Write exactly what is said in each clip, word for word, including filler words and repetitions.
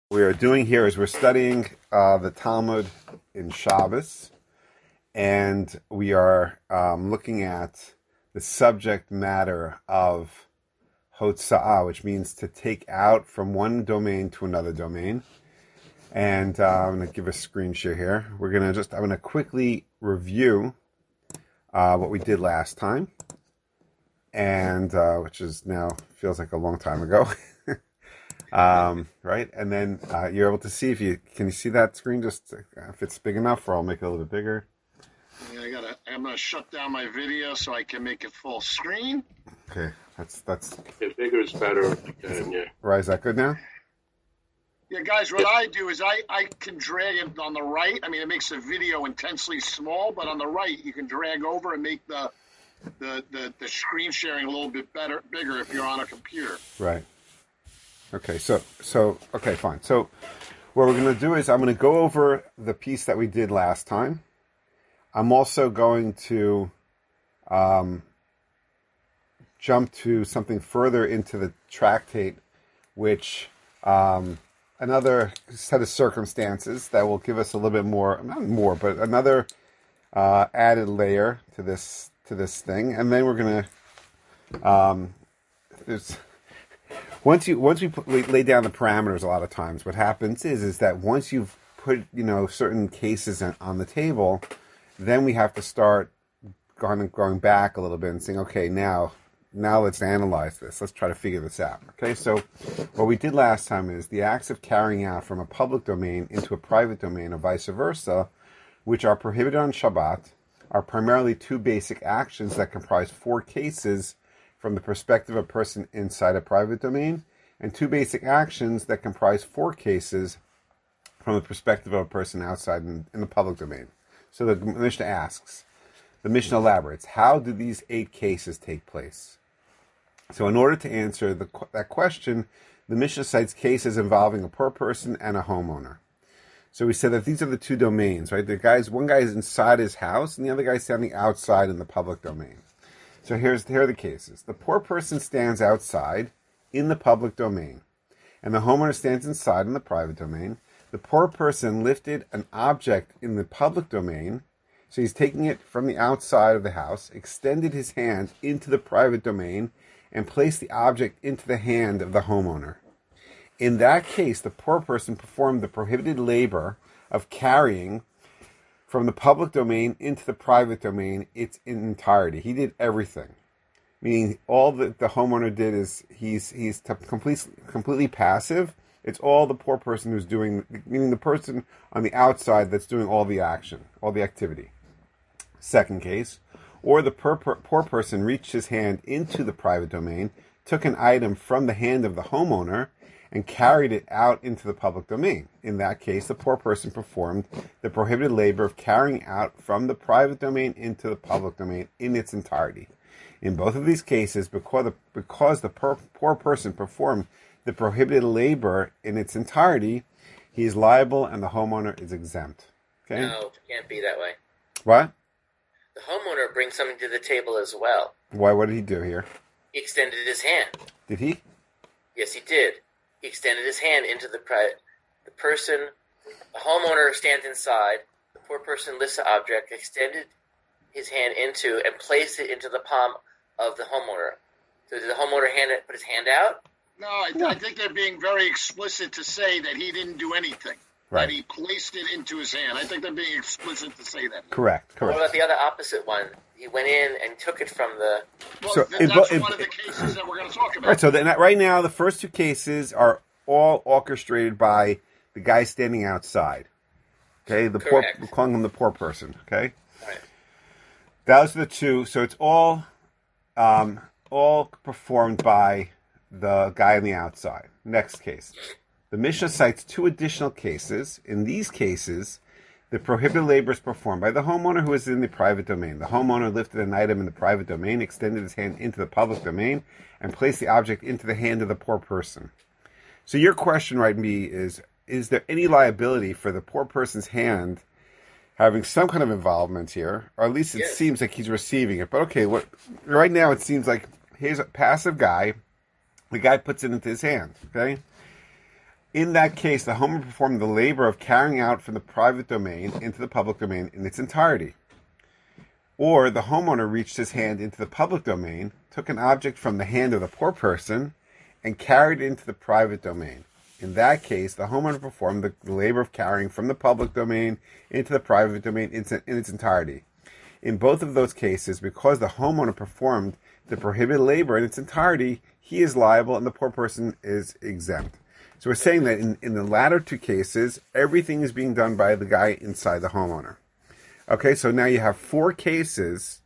we are doing here is we're studying uh, the Talmud in Shabbos, and we are um, looking at the subject matter of Hotza'ah, which means to take out from one domain to another domain. And uh, I'm going to give a screen share here. We're going to just, I'm going to quickly review uh, what we did last time, and uh, which is now feels like a long time ago. Um, right, and then uh, you're able to see if you can you see that screen, just uh, if it's big enough, or I'll make it a little bit bigger. Yeah, I gotta. I'm gonna shut down my video so I can make it full screen. Okay, that's that's. Yeah, bigger is better. And, yeah. Right, is that good now? Yeah, guys, what I do is I I can drag it on the right. I mean, it makes the video intensely small, but on the right you can drag over and make the the the, the screen sharing a little bit better, bigger if you're on a computer. Right. Okay, so, so, okay, fine. So what we're going to do is I'm going to go over the piece that we did last time. I'm also going to um, jump to something further into the tractate, which um, another set of circumstances that will give us a little bit more, not more, but another uh, added layer to this, to this thing. And then we're going to, um, there's... Once you once we, put, we lay down the parameters, a lot of times what happens is is that once you've put you know certain cases on the table, then we have to start going going back a little bit and saying, okay, now now let's analyze this. Let's try to figure this out. Okay, so what we did last time is the acts of carrying out from a public domain into a private domain, or vice versa, which are prohibited on Shabbat, are primarily two basic actions that comprise four cases from the perspective of a person inside a private domain, and two basic actions that comprise four cases from the perspective of a person outside in, in the public domain. So the Mishnah asks, the Mishnah elaborates, how do these eight cases take place? So in order to answer the, that question, the Mishnah cites cases involving a poor person and a homeowner. So we said that these are the two domains, right? The guys, one guy is inside his house, and the other guy is standing outside in the public domain. So here's here are the cases. The poor person stands outside in the public domain, and the homeowner stands inside in the private domain. The poor person lifted an object in the public domain, so he's taking it from the outside of the house, extended his hand into the private domain, and placed the object into the hand of the homeowner. In that case, the poor person performed the prohibited labor of carrying from the public domain into the private domain, its in entirety. He did everything. Meaning all that the homeowner did is he's he's completely, completely passive. It's all the poor person who's doing, meaning the person on the outside that's doing all the action, all the activity. Second case, or the poor, poor person reached his hand into the private domain, took an item from the hand of the homeowner, and carried it out into the public domain. In that case, the poor person performed the prohibited labor of carrying out from the private domain into the public domain in its entirety. In both of these cases, because the, because the poor, poor person performed the prohibited labor in its entirety, he is liable and the homeowner is exempt. Okay? No, it can't be that way. What? The homeowner brings something to the table as well. Why? What did he do here? He extended his hand. Did he? Yes, he did. He extended his hand into the pri- the person. The homeowner stands inside. The poor person lifts the object, extended his hand into, and placed it into the palm of the homeowner. So did the homeowner hand it, put his hand out? No, I, I think they're being very explicit to say that he didn't do anything. Right. That he placed it into his hand. I think they're being explicit to say that. Correct. Correct. What about the other opposite one? He went in and took it from the... Well, So, th- in that's bo- in- one of the cases that we're going to talk about. Right, so then, right now, the first two cases are all orchestrated by the guy standing outside. Okay, the poor, Correct. we're calling him the poor person. Okay, Right. those are the two. So it's all, um, all performed by the guy on the outside. Next case, the Mishnah cites two additional cases. In these cases, the prohibited labor is performed by the homeowner who is in the private domain. The homeowner lifted an item in the private domain, extended his hand into the public domain, and placed the object into the hand of the poor person. So your question, right, me, is, is there any liability for the poor person's hand having some kind of involvement here? Or at least it Yes. seems like he's receiving it. But okay, what right now it seems like here's a passive guy. The guy puts it into his hand, okay? In that case, the homeowner performed the labor of carrying out from the private domain into the public domain in its entirety. Or the homeowner reached his hand into the public domain, took an object from the hand of the poor person, and carried it into the private domain. In that case, the homeowner performed the labor of carrying from the public domain into the private domain in its entirety. In both of those cases, because the homeowner performed the prohibited labor in its entirety, he is liable and the poor person is exempt. So we're saying that in, in the latter two cases, everything is being done by the guy inside the homeowner. Okay, so now you have four cases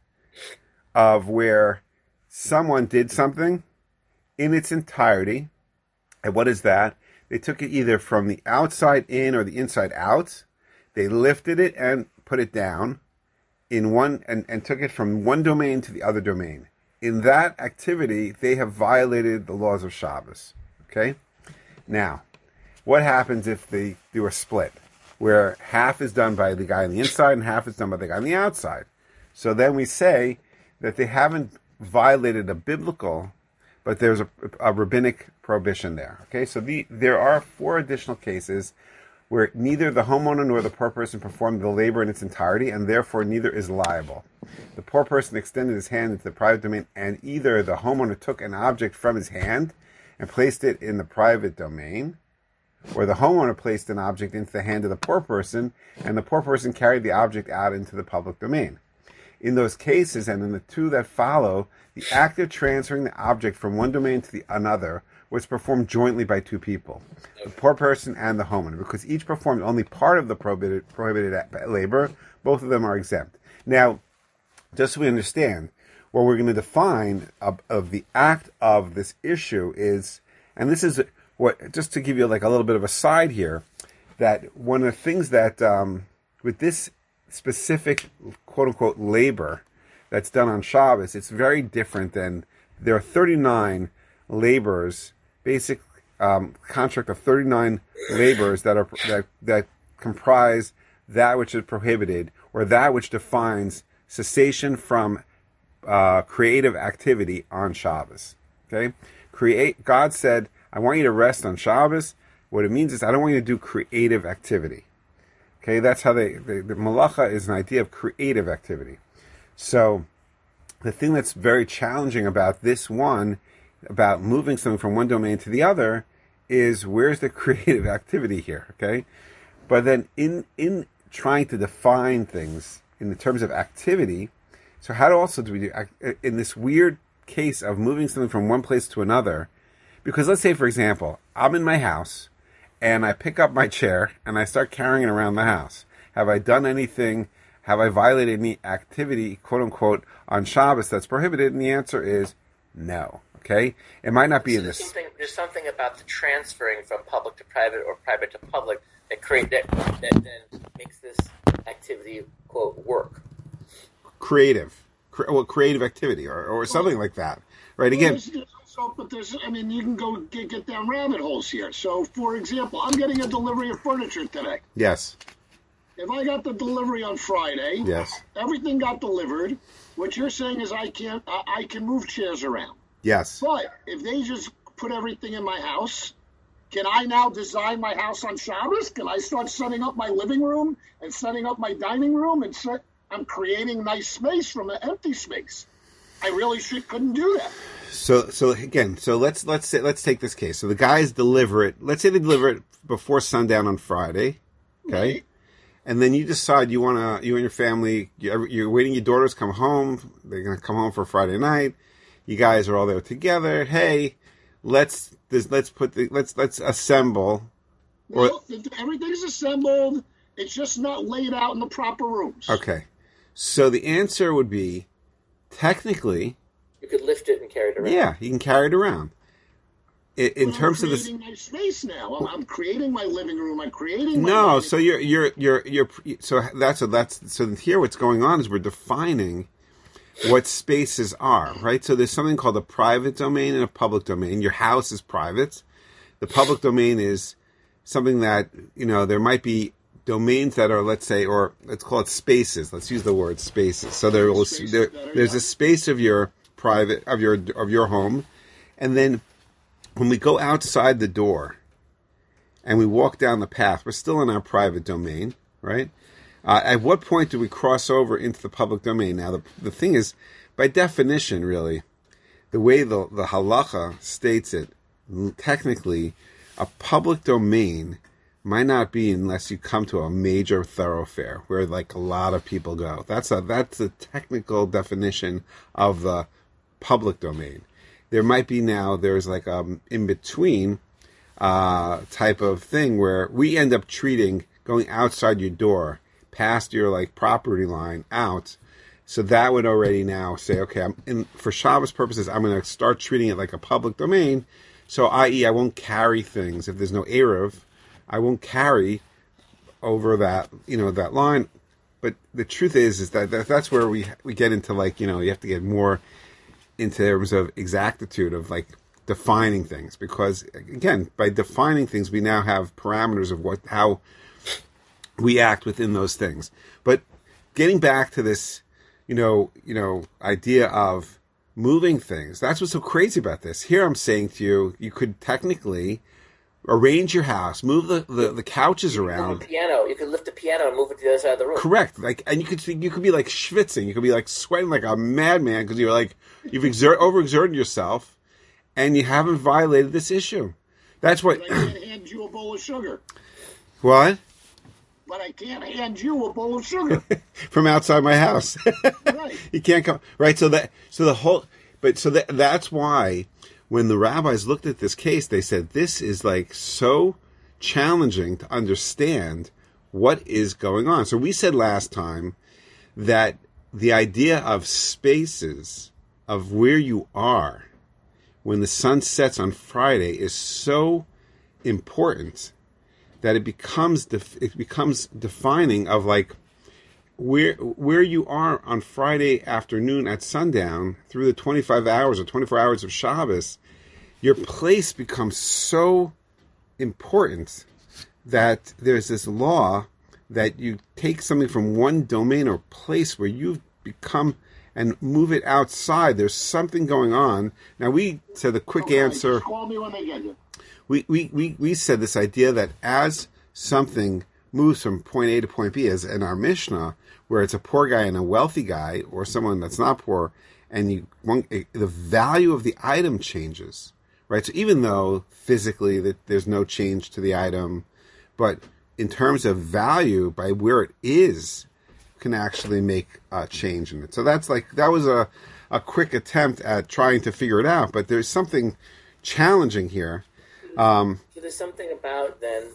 of where someone did something in its entirety. And what is that? They took it either from the outside in or the inside out. They lifted it and put it down in one and, and took it from one domain to the other domain. In that activity, they have violated the laws of Shabbos. Okay? Now, what happens if they do a split, where half is done by the guy on the inside and half is done by the guy on the outside? So then we say that they haven't violated a biblical, but there's a, a rabbinic prohibition there. Okay, so the, there are four additional cases where neither the homeowner nor the poor person performed the labor in its entirety, and therefore neither is liable. The poor person extended his hand into the private domain, and either the homeowner took an object from his hand and placed it in the private domain, or the homeowner placed an object into the hand of the poor person, and the poor person carried the object out into the public domain. In those cases, and in the two that follow, the act of transferring the object from one domain to the another was performed jointly by two people, the poor person and the homeowner. Because each performed only part of the prohibited, prohibited labor, both of them are exempt. Now, just so we understand, what we're going to define of, of the act of this issue is, and this is what, just to give you like a little bit of a side here, that one of the things that, um, with this specific quote-unquote labor that's done on Shabbos, it's very different than, there are thirty-nine labors, basic um, contract of thirty-nine labors that are that, that comprise that which is prohibited, or that which defines cessation from uh, creative activity on Shabbos. Okay, create. God said, "I want you to rest on Shabbos." What it means is, I don't want you to do creative activity. Okay, that's how they, they the malacha is an idea of creative activity. So the thing that's very challenging about this one, about moving something from one domain to the other, is where's the creative activity here? Okay, but then in in trying to define things in the terms of activity, so how do also do we do in this weird case of moving something from one place to another? Because let's say, for example, I'm in my house and I pick up my chair and I start carrying it around the house. Have I done anything? Have I violated any activity, quote unquote, on Shabbos that's prohibited? And the answer is no. Okay, it might not be so in there's this. Something, there's something about the transferring from public to private or private to public that create that that then makes this activity, quote, work. Creative, Cre- well, creative activity, or, or something like that, right? Again. So, but there's, I mean, you can go get, get down rabbit holes here. So, for example, I'm getting a delivery of furniture today. Yes. If I got the delivery on Friday, yes, everything got delivered. What you're saying is I can't, I, I can move chairs around. Yes. But if they just put everything in my house, can I now design my house on Shabbos? Can I start setting up my living room and setting up my dining room and set? I'm creating nice space from an empty space. I really should couldn't do that. So, so again, so let's let's say, let's take this case. So the guys deliver it. Let's say they deliver it before sundown on Friday, okay? Right. And then you decide you want to, you and your family, you're, you're waiting. Your daughters come home. They're going to come home for Friday night. You guys are all there together. Hey, let's this, let's put the let's let's assemble. Or, no, everything's assembled. It's just not laid out in the proper rooms. Okay, so the answer would be, technically, you could lift it and carry it around. Yeah, you can carry it around. In, in well, terms I'm of this, creating my space now. I'm, I'm creating my living room. I'm creating. My no, dining. so you're you're you're you're so that's a, that's so here. What's going on is we're defining what spaces are, right? So there's something called a private domain and a public domain. Your house is private. The public domain is something that, you know, there might be domains that are, let's say, or let's call it spaces. Let's use the word spaces. So there will there, there's a space of your private of your of your home, and then when we go outside the door, and we walk down the path, we're still in our private domain, right? Uh, at what point do we cross over into the public domain? Now, the, the thing is, by definition, really, the way the, the halacha states it, technically, a public domain might not be unless you come to a major thoroughfare where like a lot of people go. That's a that's the technical definition of the public domain. There might be now there's like a in between uh, type of thing where we end up treating going outside your door, past your like property line out. So that would already now say, okay, I'm in for Shabbos purposes, I'm going to start treating it like a public domain. So, that is, I won't carry things if there's no Eruv. I won't carry over that, you know, that line. But the truth is, is that, that that's where we we get into like, you know, you have to get more into terms of exactitude of like defining things, because again, by defining things, we now have parameters of what how we act within those things. But getting back to this, you know, you know, idea of moving things, that's what's so crazy about this. Here, I'm saying to you, you could technically arrange your house, move the, the, the couches you around. Move a piano. You could lift a piano and move it to the other side of the room. Correct. Like, and you could you could be like schwitzing. You could be like sweating like a madman because you're like you've exert overexerted yourself, and you haven't violated this issue. That's what. But I can't hand you a bowl of sugar. What? But I can't hand you a bowl of sugar from outside my house. Right. You can't come. Right. So that so the whole. But so that that's why. When the rabbis looked at this case, they said, this is like so challenging to understand what is going on. So we said last time that the idea of spaces, of where you are when the sun sets on Friday is so important that it becomes def- it becomes defining of like where where you are on Friday afternoon at sundown through the twenty-five hours or twenty-four hours of Shabbos. Your place becomes so important that there's this law that you take something from one domain or place where you've become and move it outside. There's something going on. Now, we said the quick Okay, answer. just call me when they get you. We, we, we, we said this idea that as something moves from point A to point B, as in our Mishnah, where it's a poor guy and a wealthy guy, or someone that's not poor, and you want, the value of the item changes. Right, so even though physically that there's no change to the item, but in terms of value, by where it is, can actually make a change in it. So that's like that was a, a quick attempt at trying to figure it out. But there's something challenging here. Um, so there's something about then.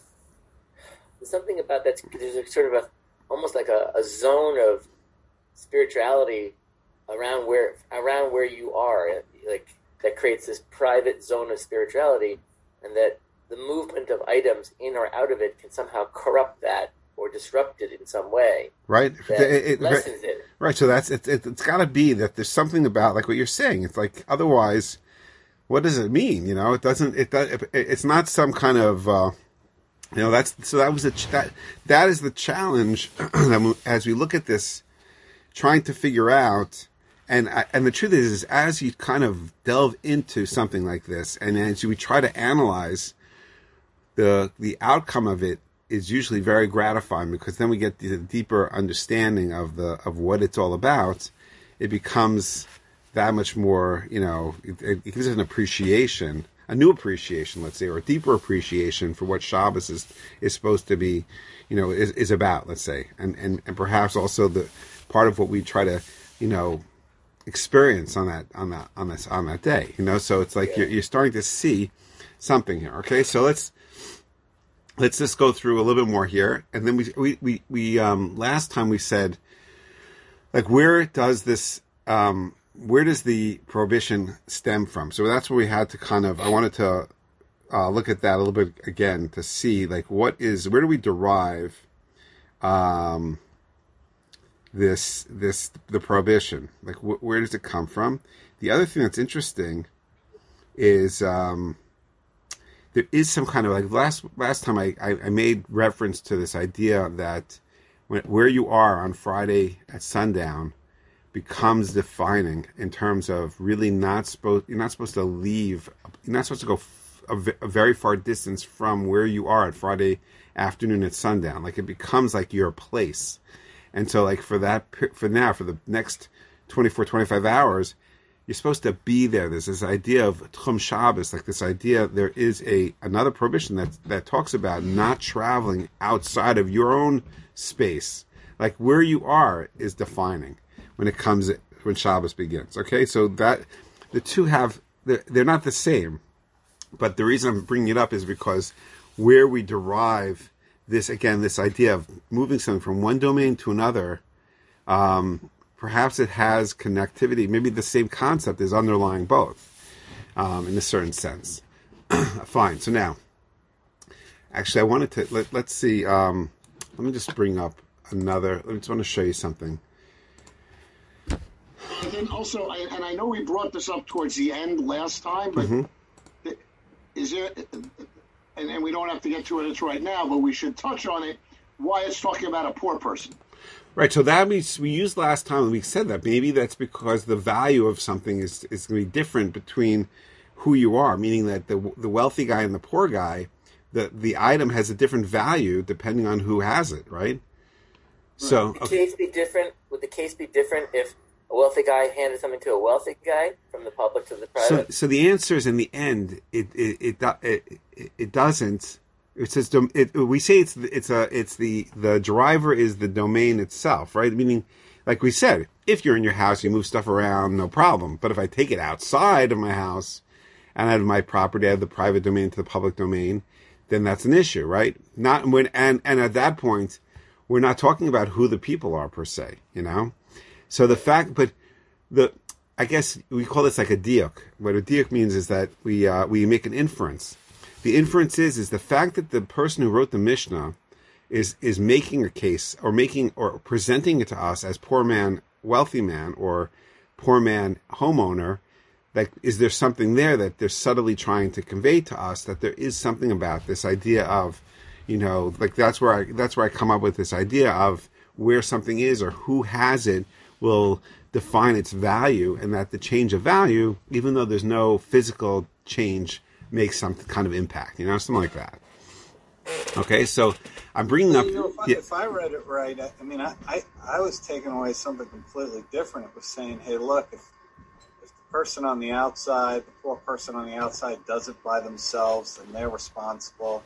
There's something about that. There's a sort of a almost like a, a zone of spirituality around where around where you are, like. That creates this private zone of spirituality, and that the movement of items in or out of it can somehow corrupt that or disrupt it in some way. Right. That it, it, lessens right, it. Right. So that's it, it, it's got to be that there's something about like what you're saying. It's like otherwise, what does it mean? You know, it doesn't. It, it it's not some kind of. Uh, you know, that's so that was a that that is the challenge as we look at this, trying to figure out. And and the truth is, is, as you kind of delve into something like this, and as we try to analyze, the the outcome of it is usually very gratifying, because then we get the deeper understanding of the of what it's all about. It becomes that much more, you know, it, it gives it an appreciation, a new appreciation, let's say, or a deeper appreciation for what Shabbos is is supposed to be, you know, is, is about, let's say, and, and and perhaps also the part of what we try to, you know, experience on that on that on this on that day, you know. So it's like yeah. you're, you're starting to see something here. Okay, so let's let's just go through a little bit more here, and then we we we, we um last time we said, like, where does this um where does the prohibition stem from? So that's what we had to kind of I wanted to uh, look at that a little bit again to see like what is where do we derive um. this this the prohibition, like wh- where does it come from? The other thing that's interesting is um there is some kind of like last last time I, I, I made reference to this idea that when, where you are on Friday at sundown becomes defining in terms of really not supposed you're not supposed to leave you're not supposed to go f- a, v- a very far distance from where you are at Friday afternoon at sundown. Like it becomes like your place. And so like for that, for now, for the next twenty-four, twenty-five hours, you're supposed to be there. There's this idea of Tchum Shabbos, like this idea, there is a another prohibition that that talks about not traveling outside of your own space. Like where you are is defining when it comes, when Shabbos begins. Okay, so that, the two have, they're, they're not the same. But the reason I'm bringing it up is because where we derive this, again, this idea of moving something from one domain to another, um, perhaps it has connectivity. Maybe the same concept is underlying both, um, in a certain sense. Fine. So now, actually, I wanted to let, let's see. Um, let me just bring up another. I just want to show you something. And then also, I, and I know we brought this up towards the end last time, but Mm-hmm. is there? And, and we don't have to get to it right now, but we should touch on it. Why it's talking about a poor person. Right, so that means we used last time and we said that maybe that's because the value of something is is going to be different between who you are, meaning that the the wealthy guy and the poor guy, the the item has a different value depending on who has it, right? So Would the case be different? Would the case be different if a wealthy guy handed something to a wealthy guy from the public to the so private? so the answer is in the end, it it it it, it, it doesn't. It says it, we say it's it's a it's the the driver is the domain itself, right? Meaning, like we said, if you're in your house, you move stuff around, no problem. But if I take it outside of my house and out of my property, out of the private domain to the public domain, then that's an issue, right? Not when and and at that point, we're not talking about who the people are per se, you know. So the fact, but the I guess we call this like a diuk. What a diuk means is that we uh, we make an inference. The inference is, is the fact that the person who wrote the Mishnah is is making a case or making or presenting it to us as poor man, wealthy man, or poor man, homeowner. Like, is there something there that they're subtly trying to convey to us, that there is something about this idea of, you know, like that's where I that's where I come up with this idea of where something is or who has it will define its value, and that the change of value, even though there's no physical change, makes some kind of impact, you know, something like that. Okay, so I'm bringing up. You know, if, I, yeah. if I read it right, I, I mean, I, I, I was taking away something completely different. It was saying, hey, look, if, if the person on the outside, the poor person on the outside, does it by themselves, then they're responsible.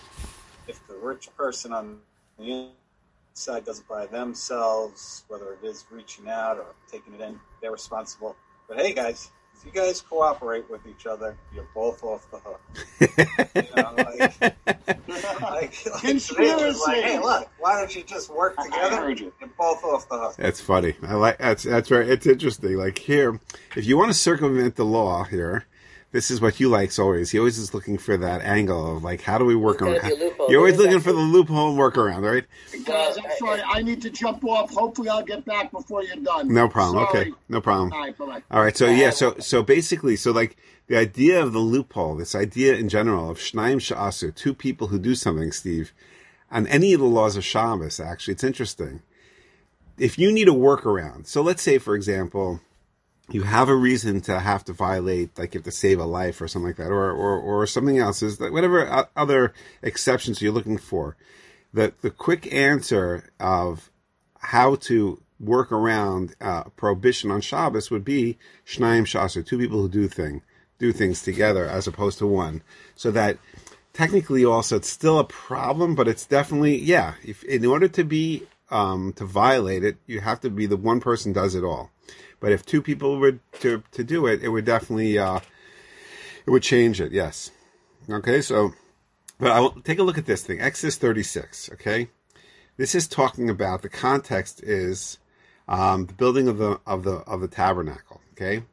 If the rich person on the inside does it by themselves, whether it is reaching out or taking it in, they're responsible. But hey, guys, if you guys cooperate with each other, you're both off the hook. You know, like, like, like, Conspiracy. like, hey, look, why don't you just work I together? heard you. You're both off the hook. That's funny. I like that's that's right. It's interesting. Like here, if you want to circumvent the law here, this is what Hugh likes always. He always is looking for that angle of like, how do we work There's around? gotta be a loophole. You're always There's looking for the actually- loophole and workaround, right? Guys, I'm sorry. I need to jump off. Hopefully, I'll get back before you're done. No problem. Sorry. Okay, no problem. All right, bye-bye. All right, so yeah, so so basically, so like the idea of the loophole, this idea in general of shnaim sha'asu, two people who do something, Steve, on any of the laws of Shabbos, actually, it's interesting. If you need a workaround, so let's say, for example, you have a reason to have to violate, like you have to save a life or something like that, or or, or something else, is that whatever other exceptions you're looking for. The the quick answer of how to work around uh, prohibition on Shabbos would be shnaim sha'asu, two people who do thing do things together as opposed to one. So that technically also it's still a problem, but it's definitely, yeah, if in order to be um, to violate it, you have to be the one person does it all. But if two people were to to do it, it would definitely uh, it would change it. Yes. Okay. So, but I will take a look at this thing. Exodus thirty-six. Okay. This is talking about the context is um, the building of the of the of the tabernacle. Okay.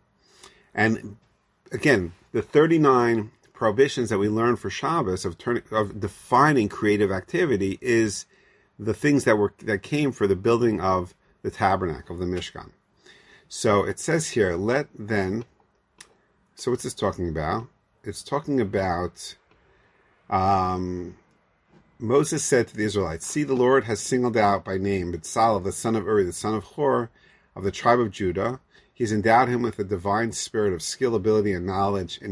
And again, the thirty-nine prohibitions that we learn for Shabbos of turning of defining creative activity is the things that were that came for the building of the tabernacle, of the Mishkan. So it says here, let then, so what's this talking about? It's talking about, um, Moses said to the Israelites, see, the Lord has singled out by name B'Tzalel, the son of Uri, the son of Hur, of the tribe of Judah. He's endowed him with a divine spirit of skill, ability, and knowledge in every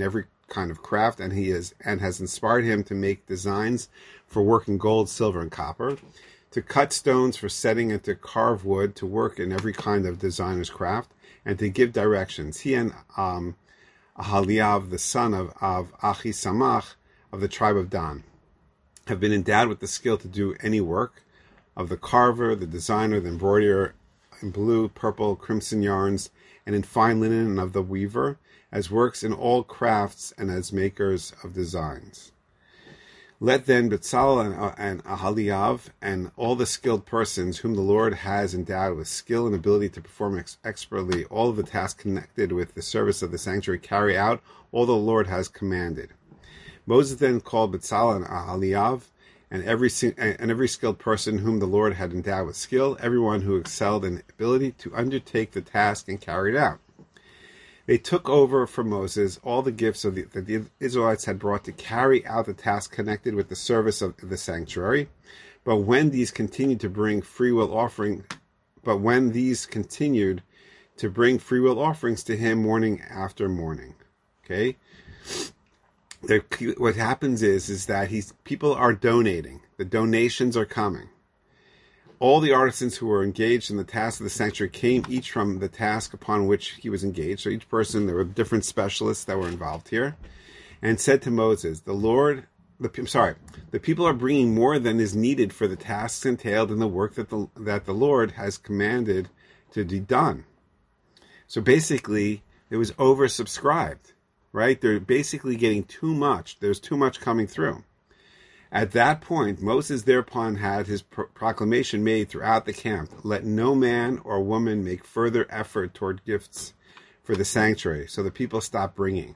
kind of craft, and he is and has inspired him to make designs for working gold, silver, and copper, to cut stones for setting, and to carve wood, to work in every kind of designer's craft, and to give directions. He and um, Ahaliav, the son of, of Achisamach of the tribe of Dan, have been endowed with the skill to do any work of the carver, the designer, the embroiderer, in blue, purple, crimson yarns, and in fine linen, and of the weaver, as works in all crafts and as makers of designs. Let then Betzalel and, and Ahaliav and all the skilled persons whom the Lord has endowed with skill and ability to perform ex- expertly all of the tasks connected with the service of the sanctuary carry out all the Lord has commanded. Moses then called Betzalel and Ahaliav and every and every skilled person whom the Lord had endowed with skill, everyone who excelled in ability to undertake the task and carry it out. They took over from Moses all the gifts of the, that the Israelites had brought to carry out the task connected with the service of the sanctuary. But when these continued to bring free will offering, but when these continued to bring free will offerings to him morning after morning, okay. There, what happens is is that he's people are donating. The donations are coming. All the artisans who were engaged in the task of the sanctuary came each from the task upon which he was engaged. So each person, there were different specialists that were involved here, and said to Moses, "The Lord, the I'm sorry, the people are bringing more than is needed for the tasks entailed in the work that the that the Lord has commanded to be done." So basically, it was oversubscribed. Right? They're basically getting too much. There's too much coming through. At that point, Moses thereupon had his pro- proclamation made throughout the camp. Let no man or woman make further effort toward gifts for the sanctuary. So the people stopped bringing.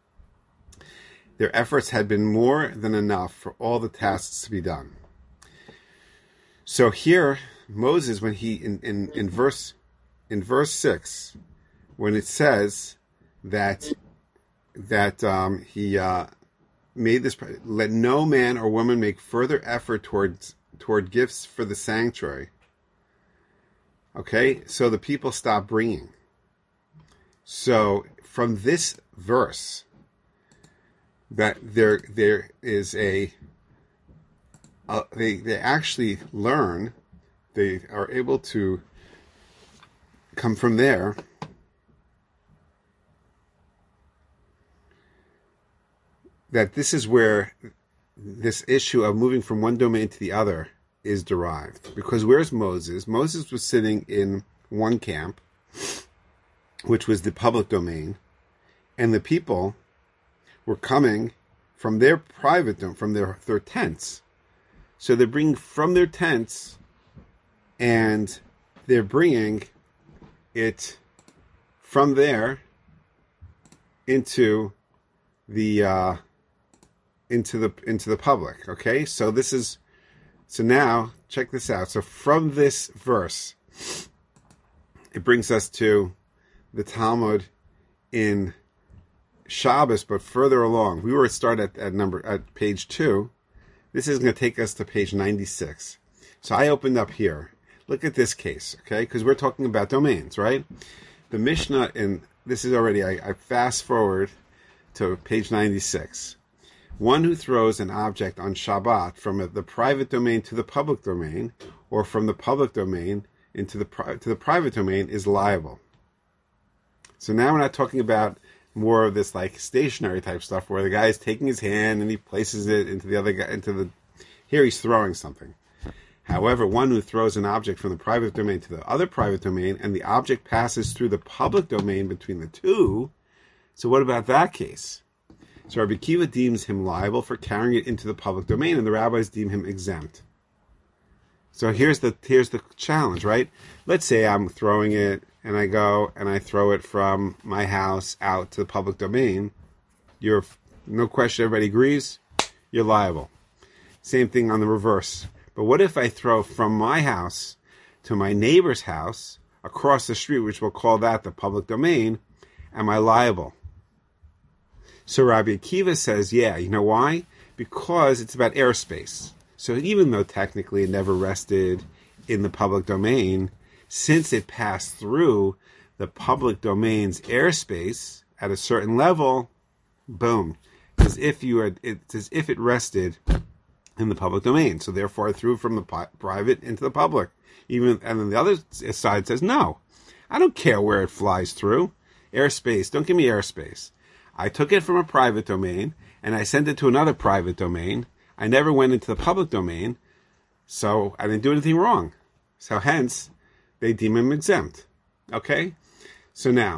Their efforts had been more than enough for all the tasks to be done. So here, Moses, when he, in, in, in verse, in verse six, when it says that that um, he uh, made this, let no man or woman make further effort towards toward gifts for the sanctuary. Okay, so the people stop bringing. So from this verse, that there there is a, uh, they they actually learn, they are able to come from there. That this is where this issue of moving from one domain to the other is derived. Because where's Moses? Moses was sitting in one camp, which was the public domain, and the people were coming from their private dome, from their, their tents. So they're bringing from their tents, and they're bringing it from there into the uh, into the into the public. Okay, so this is so now check this out. So from this verse, it brings us to the Talmud in Shabbos, but further along. We were start at, at number at page two. This is going to take us to page ninety-six. So I opened up here. Look at this case, okay? Because we're talking about domains, right? The Mishnah in this is already. I, I fast forward to page ninety-six. One who throws an object on Shabbat from the private domain to the public domain, or from the public domain into the to the private domain, is liable. So now we're not talking about more of this like stationary type stuff where the guy is taking his hand and he places it into the other guy into the. Here he's throwing something. However, one who throws an object from the private domain to the other private domain, and the object passes through the public domain between the two. So what about that case? So Rabbi Akiva deems him liable for carrying it into the public domain, and the rabbis deem him exempt. So here's the here's the challenge, right? Let's say I'm throwing it, and I go and I throw it from my house out to the public domain. You're, no question, everybody agrees, you're liable. Same thing on the reverse. But what if I throw from my house to my neighbor's house across the street, which we'll call that the public domain? Am I liable? So Rabbi Akiva says, yeah. You know why? Because it's about airspace. So even though technically it never rested in the public domain, since it passed through the public domain's airspace at a certain level, Boom. It's as if you had, it's as if it rested in the public domain. So therefore I threw from the pi- private into the public. Even, and then the other side says, no, I don't care where it flies through. Airspace, don't give me airspace. I took it from a private domain and I sent it to another private domain. I never went into the public domain, so I didn't do anything wrong. So hence, they deem him exempt. Okay? So now,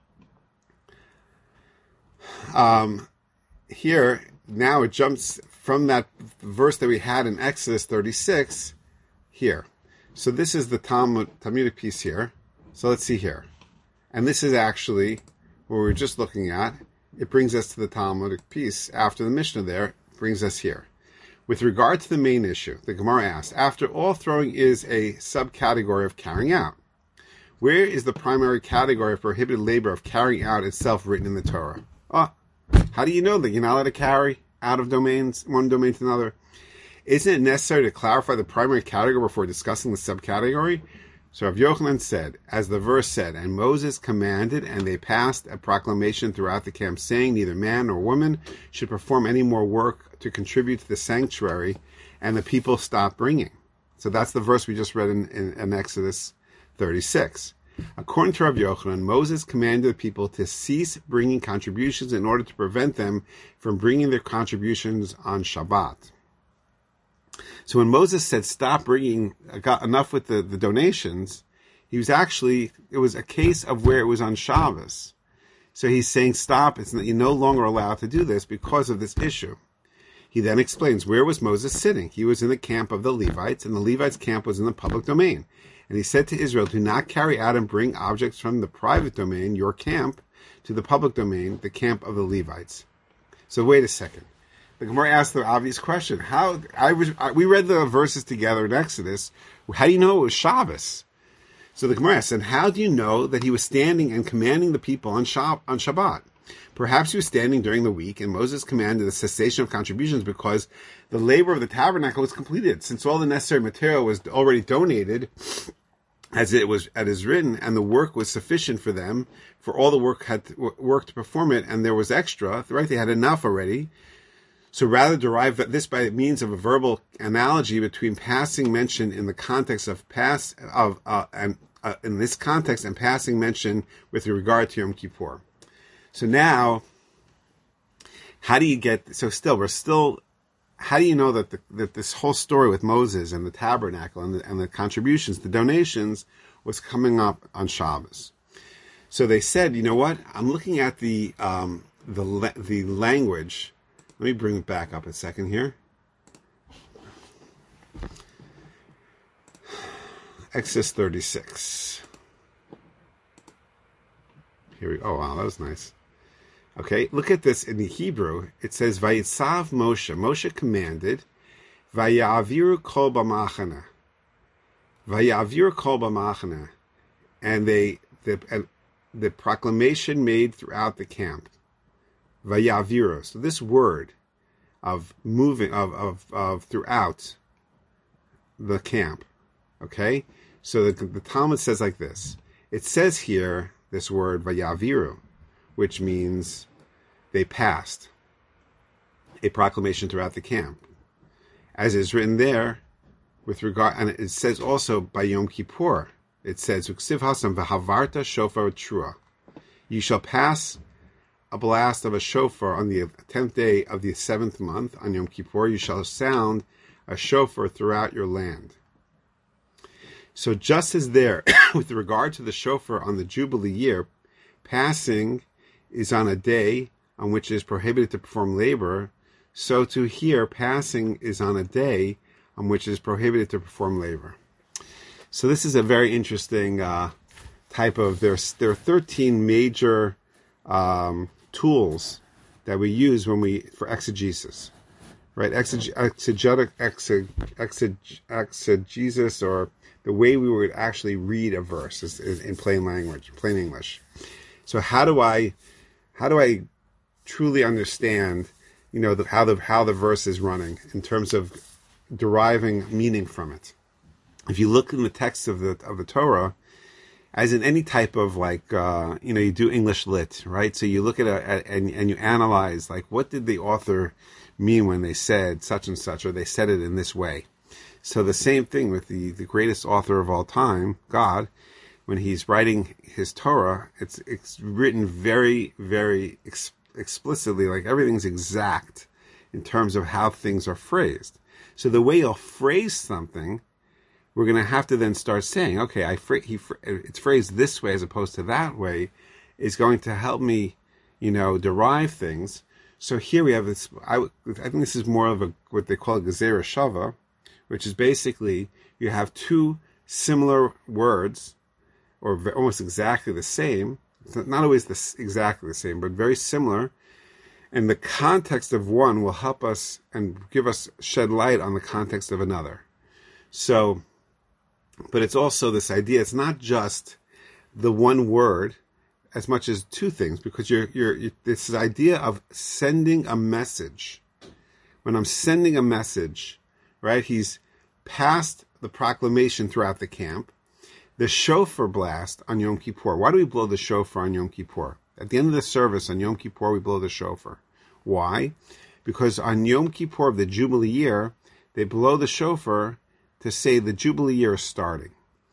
um, here, now it jumps from that verse that we had in Exodus thirty-six here. So this is the Talmud, Talmudic piece here. So let's see here. And this is actually what we were just looking at. It brings us to the Talmudic piece after the Mishnah there. It brings us here. With regard to the main issue, the Gemara asked, after all, throwing is a subcategory of carrying out. Where is the primary category of prohibited labor of carrying out itself written in the Torah? Oh, how do you know that you're not allowed to carry out of domains, one domain to another? Isn't it necessary to clarify the primary category before discussing the subcategory? So Rav Yochanan said, as the verse said, and Moses commanded, and they passed a proclamation throughout the camp, saying neither man nor woman should perform any more work to contribute to the sanctuary, and the people stopped bringing. So that's the verse we just read in, in, in Exodus thirty-six. According to Rav Yochanan, Moses commanded the people to cease bringing contributions in order to prevent them from bringing their contributions on Shabbat. So when Moses said, stop bringing, got enough with the, the donations, he was actually, it was a case of where it was on Shabbos. So he's saying, stop, it's, you're no longer allowed to do this because of this issue. He then explains, where was Moses sitting? He was in the camp of the Levites, and the Levites' camp was in the public domain. And he said to Israel, do not carry out and bring objects from the private domain, your camp, to the public domain, the camp of the Levites. So wait a second. The Gemara asked the obvious question. How I was I, we read the verses together in Exodus. How do you know it was Shabbos? So the Gemara said, how do you know that he was standing and commanding the people on Shab, on Shabbat? Perhaps he was standing during the week, and Moses commanded the cessation of contributions because the labor of the tabernacle was completed, since all the necessary material was already donated, as it was as is written, and the work was sufficient for them, for all the work had to, work to perform it, and there was extra. Right, they had enough already. So rather derive this by means of a verbal analogy between passing mention in the context of pass of uh, and uh, in this context and passing mention with regard to Yom Kippur. So now, how do you get? So still, we're still. How do you know that the, that this whole story with Moses and the tabernacle and the, and the contributions, the donations, was coming up on Shabbos? So they said, you know what? I'm looking at the um, the the language. Let me bring it back up a second here. Exodus thirty-six. Here we go. Oh, wow, that was nice. Okay, look at this in the Hebrew. It says, Vayitzav Moshe. Moshe commanded, Vayaviru kol b'machana. Vayaviru kol b'machana. And they, the, and the proclamation made throughout the camp. Vayaviru. So this word of moving, of, of, of throughout the camp. Okay? So the, the Talmud says like this. It says here, this word, Vayaviru, which means they passed a proclamation throughout the camp. As is written there, with regard, and it says also by Yom Kippur, it says, Uksiv hasam v'havarta shofar trua. You shall pass a blast of a shofar on the tenth day of the seventh month, on Yom Kippur. You shall sound a shofar throughout your land. So just as there, with regard to the shofar on the Jubilee year, passing is on a day on which it is prohibited to perform labor, so too here, passing is on a day on which it is prohibited to perform labor. So this is a very interesting uh, type of, there's, there are thirteen major um, tools that we use when we, for exegesis, right? Exeg, exegetic, exeg, exeg, exegesis, or the way we would actually read a verse is, is in plain language, plain English. So how do I, how do I truly understand, you know, the, how the how the verse is running in terms of deriving meaning from it? If you look in the text of the of the Torah, as in any type of like, uh, you know, you do English lit, right? So you look at a, at, and, and you analyze, like, what did the author mean when they said such and such, or they said it in this way? So the same thing with the, the greatest author of all time, God, when he's writing his Torah, it's, it's written very, very ex- explicitly, like everything's exact in terms of how things are phrased. So the way you'll phrase something, we're going to have to then start saying, okay, I fra- he fra- it's phrased this way as opposed to that way, is going to help me, you know, derive things. So here we have this, I, I think this is more of a, what they call a Gezerah Shava, which is basically you have two similar words, or v- almost exactly the same, it's not always the, exactly the same, but very similar, and the context of one will help us and give us, shed light on the context of another. So, but it's also this idea, it's not just the one word as much as two things, because you're, you're, you're this idea of sending a message. When I'm sending a message, right, he's passed the proclamation throughout the camp, the shofar blast on Yom Kippur. Why do we blow the shofar on Yom Kippur? At the end of the service on Yom Kippur, we blow the shofar. Why? Because on Yom Kippur of the Jubilee year, they blow the shofar to say the Jubilee year is starting.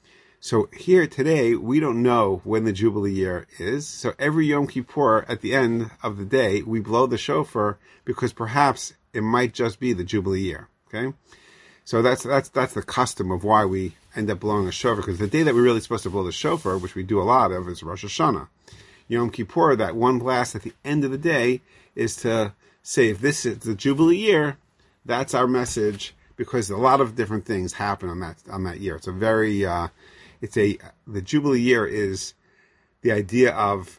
So here today, we don't know when the Jubilee year is. So every Yom Kippur, at the end of the day, we blow the shofar because perhaps it might just be the Jubilee year. Okay? So that's that's that's the custom of why we end up blowing a shofar, because the day that we're really supposed to blow the shofar, which we do a lot of, is Rosh Hashanah. Yom Kippur, that one blast at the end of the day, is to say, if this is the Jubilee year, that's our message, because a lot of different things happen on that on that year. It's a very, uh, it's a the Jubilee year is the idea of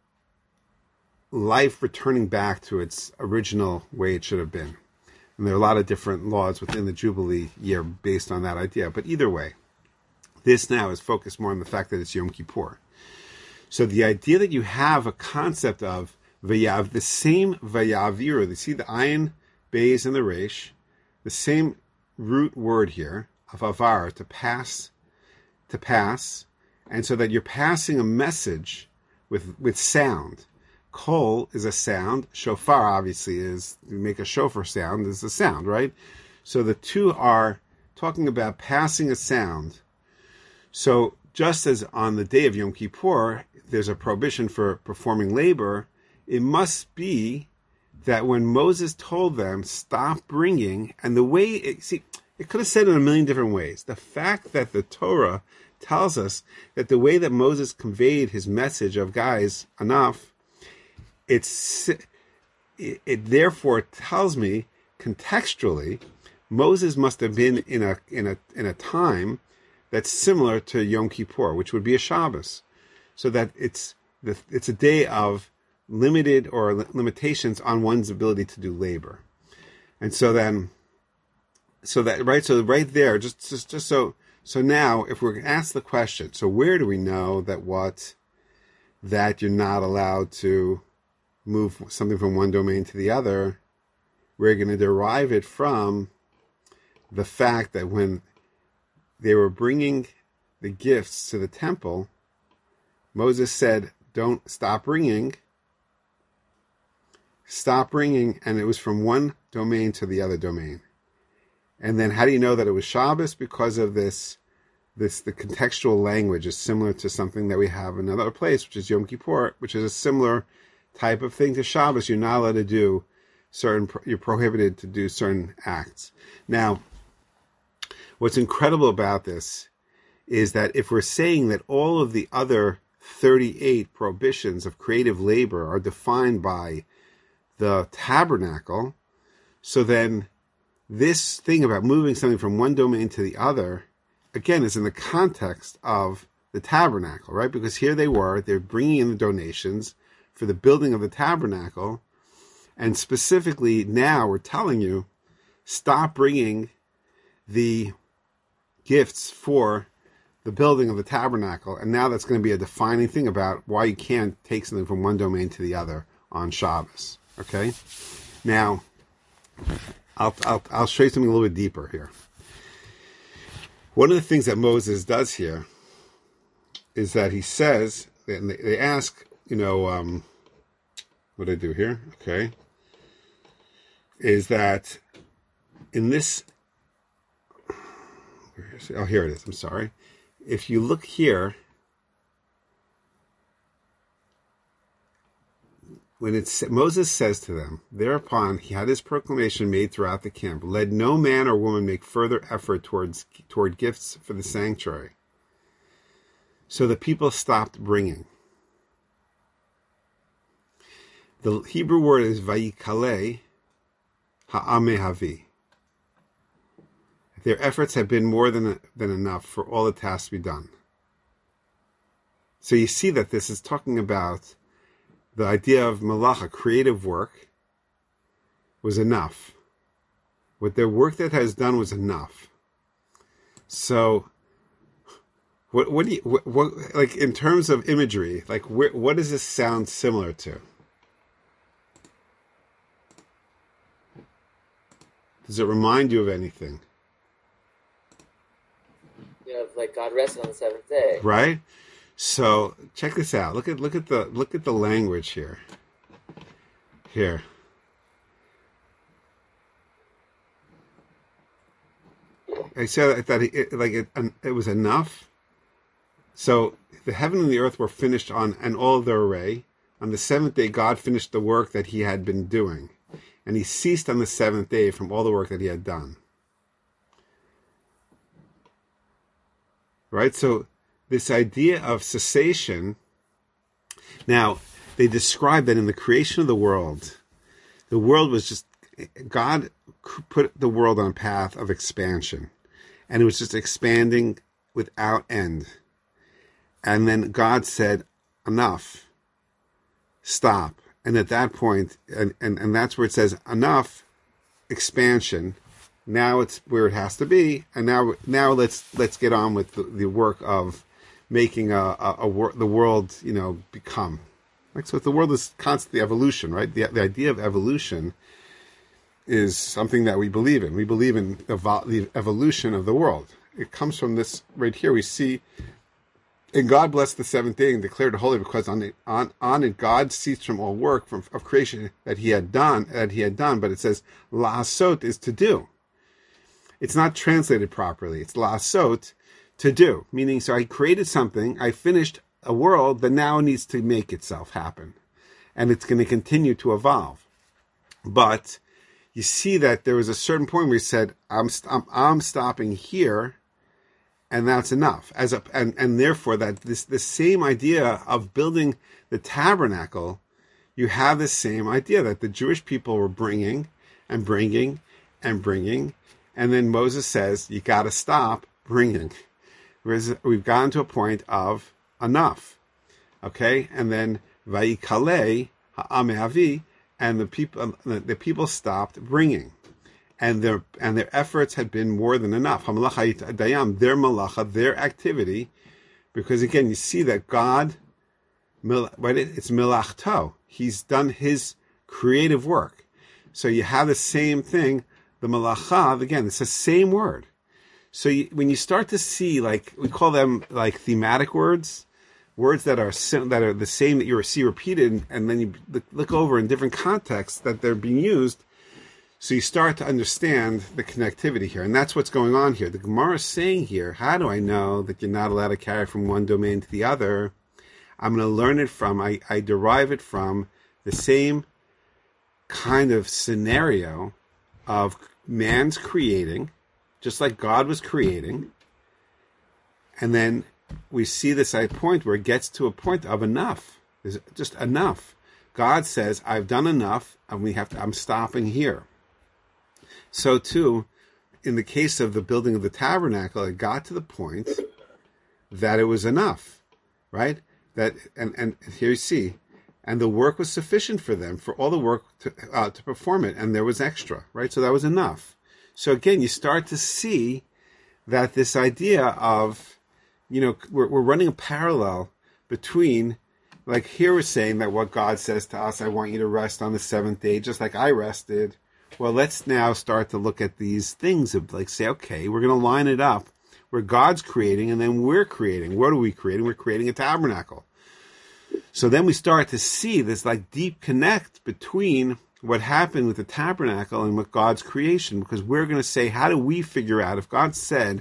life returning back to its original way it should have been. And there are a lot of different laws within the Jubilee year based on that idea. But either way, this now is focused more on the fact that it's Yom Kippur. So the idea that you have a concept of Vayav, the same Vayaviru, you see the Ayin, Beis, and the Resh, the same root word here of Avar, to pass, to pass, and so that you're passing a message with with sound. Kol is a sound. Shofar obviously is, you make a shofar sound, is a sound, right? So the two are talking about passing a sound. So just as on the day of Yom Kippur, there's a prohibition for performing labor, it must be that when Moses told them, stop bringing, and the way, it, see, it could have said it in a million different ways. The fact that the Torah tells us that the way that Moses conveyed his message of, guys, enough, It's it, it therefore tells me contextually Moses must have been in a in a in a time that's similar to Yom Kippur, which would be a Shabbos, so that it's the, it's a day of limited or limitations on one's ability to do labor, and so then so that right so right there just just just so so now if we're asked the question, so where do we know that what that you're not allowed to move something from one domain to the other? We're going to derive it from the fact that when they were bringing the gifts to the temple, Moses said, don't stop bringing, stop bringing, and it was from one domain to the other domain. And then how do you know that it was Shabbos? Because of this, this the contextual language is similar to something that we have in another place, which is Yom Kippur, which is a similar type of thing to Shabbos. You're not allowed to do certain, you're prohibited to do certain acts. Now, what's incredible about this is that if we're saying that all of the other thirty-eight prohibitions of creative labor are defined by the tabernacle, so then this thing about moving something from one domain to the other, again, is in the context of the tabernacle, right? Because here they were, they're bringing in the donations for the building of the tabernacle, and specifically now we're telling you, stop bringing the gifts for the building of the tabernacle, and now that's going to be a defining thing about why you can't take something from one domain to the other on Shabbos. Okay, now I'll I'll, I'll show you something a little bit deeper here. One of the things that Moses does here is that he says, and they, they ask, you know, um, what do I do here? Okay. Is that in this, oh, here it is. I'm sorry. If you look here, when it's, Moses says to them, thereupon he had his proclamation made throughout the camp, let no man or woman make further effort towards toward gifts for the sanctuary. So the people stopped bringing. The Hebrew word is vayikale ha'amehavi. Their efforts have been more than, than enough for all the tasks to be done. So you see that this is talking about the idea of malacha, creative work, was enough. What their work that has done was enough. So, what what do you what, what like in terms of imagery? Like, where, what does this sound similar to? Does it remind you of anything? You know, like God rested on the seventh day, right? So check this out. Look at look at the look at the language here. Here. I said that it, like it, it was enough. So the heaven and the earth were finished on, and all their array. On the seventh day, God finished the work that He had been doing, and He ceased on the seventh day from all the work that He had done. Right. So this idea of cessation. Now they describe that in the creation of the world, the world was just God put the world on a path of expansion, and it was just expanding without end. And then God said, enough, stop. And at that point, and, and, and that's where it says enough, expansion. Now it's where it has to be. And now, now let's, let's get on with the, the work of making a, a, a wor- the world, you know, become. Like, so the world is constantly evolution, right? The, the idea of evolution is something that we believe in. We believe in the, the evolution of the world. It comes from this right here. We see, and God blessed the seventh day and declared it holy, because on it, on, on it God ceased from all work from, of creation that He had done, that He had done. But it says la'asot is to do. It's not translated properly. It's la'asot, to do, meaning so I created something, I finished a world that now needs to make itself happen, and it's going to continue to evolve. But you see that there was a certain point where He said, "I'm I'm, I'm stopping here." And that's enough. As a, and, and therefore, that this the same idea of building the tabernacle, you have the same idea that the Jewish people were bringing and bringing and bringing, and then Moses says, "You got to stop bringing." Whereas we've gotten to a point of enough, okay? And then vayikale ha'amehavi, and the people the, the people stopped bringing. And their and their efforts had been more than enough. Hamalacha dayam, their malacha, their activity, because again, you see that God, it's milachto. He's done His creative work. So you have the same thing. The malacha, again, it's the same word. So you, when you start to see, like we call them like thematic words, words that are that are the same that you see repeated, and then you look over in different contexts that they're being used. So you start to understand the connectivity here. And that's what's going on here. The Gemara is saying here, how do I know that you're not allowed to carry from one domain to the other? I'm going to learn it from, I, I derive it from the same kind of scenario of man's creating, just like God was creating. And then we see this point where it gets to a point of enough. There's just enough. God says, I've done enough, and we have to, I'm stopping here. So too, in the case of the building of the tabernacle, it got to the point that it was enough, right? That and, and here you see, and the work was sufficient for them, for all the work to uh, to perform it, and there was extra, right? So that was enough. So again, you start to see that this idea of, you know, we're, we're running a parallel between, like here we're saying that what God says to us, I want you to rest on the seventh day, just like I rested. Well, let's now start to look at these things of like say, okay, we're going to line it up. where God's creating, and then we're creating. What are we creating? We're creating a tabernacle. So then we start to see this like deep connect between what happened with the tabernacle and with God's creation, because we're going to say, how do we figure out if God said,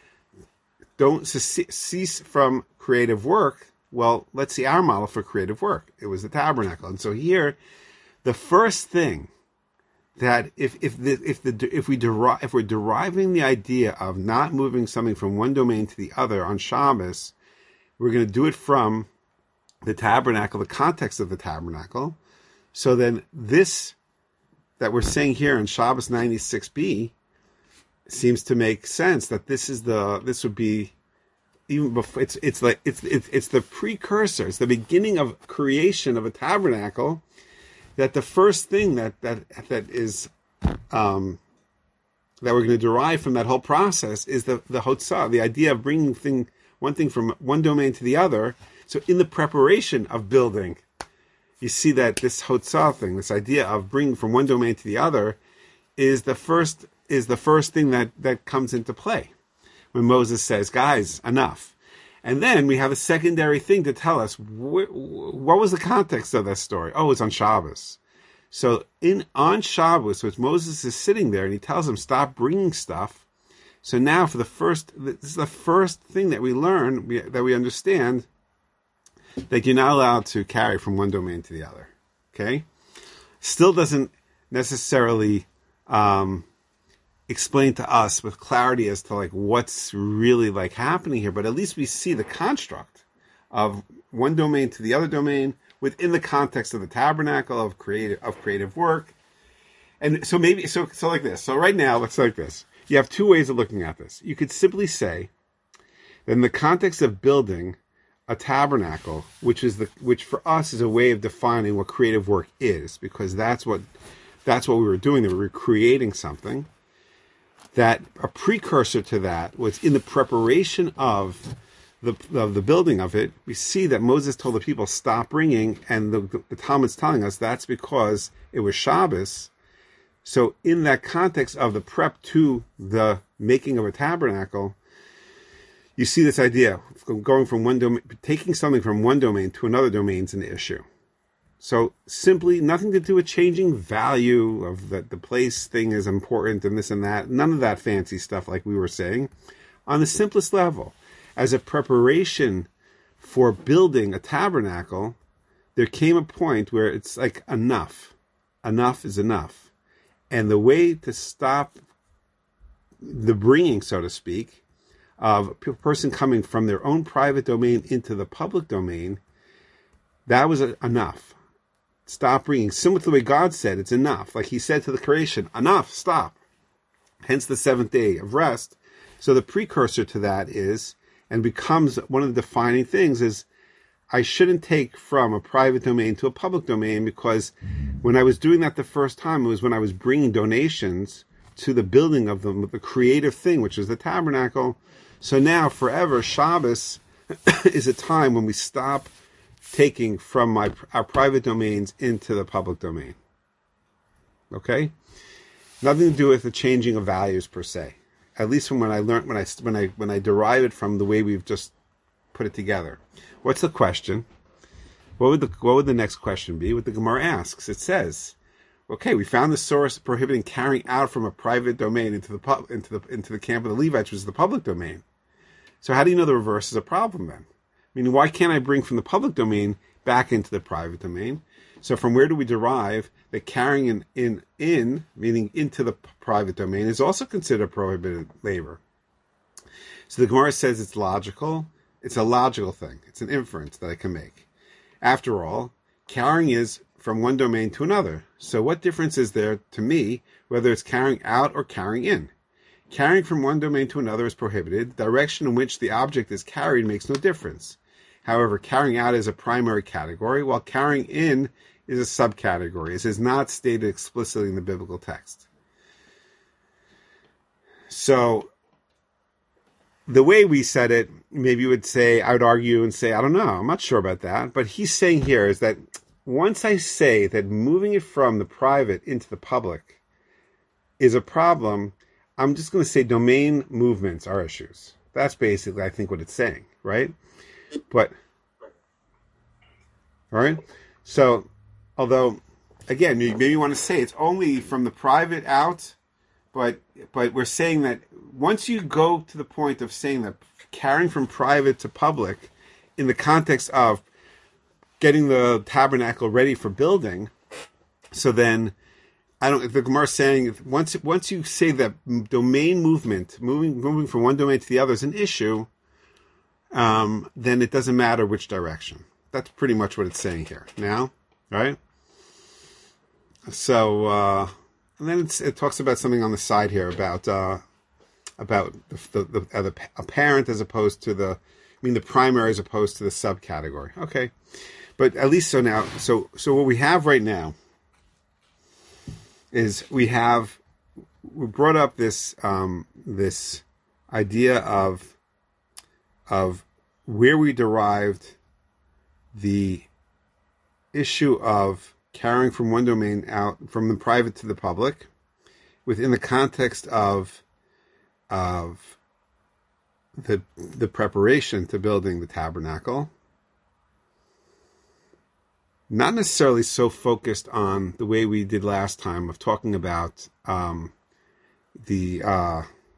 don't cease from creative work? Well, let's see our model for creative work. It was the tabernacle. And so here, the first thing that if if the if the if we derive if we're deriving the idea of not moving something from one domain to the other on Shabbos, we're going to do it from the tabernacle, the context of the tabernacle. So then this that we're saying here in Shabbos ninety-six b seems to make sense, that this is the this would be even before it's it's like it's it's it's the precursor, it's the beginning of creation of a tabernacle. That the first thing that that that is um, that we're going to derive from that whole process is the the hotzah, the idea of bringing thing one thing from one domain to the other. So in the preparation of building, you see that this hotzah thing, this idea of bringing from one domain to the other, is the first is the first thing that that comes into play when Moses says, "Guys, enough." And then we have a secondary thing to tell us wh- what was the context of that story. Oh, it's on Shabbos. So in on Shabbos, which Moses is sitting there and he tells him, stop bringing stuff. So now for the first, this is the first thing that we learn, we, that we understand, that you're not allowed to carry from one domain to the other. Okay? Still doesn't necessarily um, explain to us with clarity as to like what's really like happening here, but at least we see the construct of one domain to the other domain within the context of the tabernacle of creative of creative work. And so maybe so so like this. So right now, let's like this. You have two ways of looking at this. You could simply say that in the context of building a tabernacle, which is the which for us is a way of defining what creative work is, because that's what that's what we were doing. We were creating something. That a precursor to that was in the preparation of the of the building of it. We see that Moses told the people, stop bringing, and the, the Talmud's telling us that's because it was Shabbos. So in that context of the prep to the making of a tabernacle, you see this idea of going from one domain, taking something from one domain to another domain is an issue. So simply nothing to do with changing value of that the place thing is important and this and that. None of that fancy stuff like we were saying. On the simplest level, as a preparation for building a tabernacle, there came a point where it's like enough. Enough is enough. And the way to stop the bringing, so to speak, of a person coming from their own private domain into the public domain, that was enough. Stop bringing. Similar to the way God said, it's enough. Like he said to the creation, enough, stop. Hence the seventh day of rest. So the precursor to that is, and becomes one of the defining things, is I shouldn't take from a private domain to a public domain, because when I was doing that the first time, it was when I was bringing donations to the building of the, the creative thing, which is the tabernacle. So now forever, Shabbos is a time when we stop taking from my our private domains into the public domain. Okay, nothing to do with the changing of values per se. At least from when I learned when I when I when I derive it from the way we've just put it together. What's the question? What would the what would the next question be? What the Gemara asks? It says, okay, we found the source prohibiting carrying out from a private domain into the pub, into the into the camp of the Levites, which is the public domain. So how do you know the reverse is a problem then? Meaning, why can't I bring from the public domain back into the private domain? So from where do we derive that carrying in, in, in meaning into the private domain, is also considered prohibited labor? So the Gemara says it's logical. It's a logical thing. It's an inference that I can make. After all, carrying is from one domain to another. So what difference is there to me whether it's carrying out or carrying in? Carrying from one domain to another is prohibited. The direction in which the object is carried makes no difference. However, carrying out is a primary category, while carrying in is a subcategory. This is not stated explicitly in the biblical text. So, the way we said it, maybe you would say, I would argue and say, I don't know, I'm not sure about that. But he's saying here is that once I say that moving it from the private into the public is a problem, I'm just going to say domain movements are issues. That's basically, I think, what it's saying, right? But, all right? So, although, again, you maybe want to say it's only from the private out, but but we're saying that once you go to the point of saying that carrying from private to public in the context of getting the tabernacle ready for building, so then, I don't. The Gemara is saying once once you say that domain movement, moving moving from one domain to the other is an issue, um, then it doesn't matter which direction. That's pretty much what it's saying here now, right? So, uh, and then it's, it talks about something on the side here about uh, about the the, the, the a parent as opposed to the, I mean the primary as opposed to the subcategory. Okay, but at least so now, so so what we have right now is we have we brought up this um, this idea of of where we derived the issue of carrying from one domain out from the private to the public within the context of of the the preparation to building the tabernacle. Not necessarily so focused on the way we did last time of talking about um, the uh,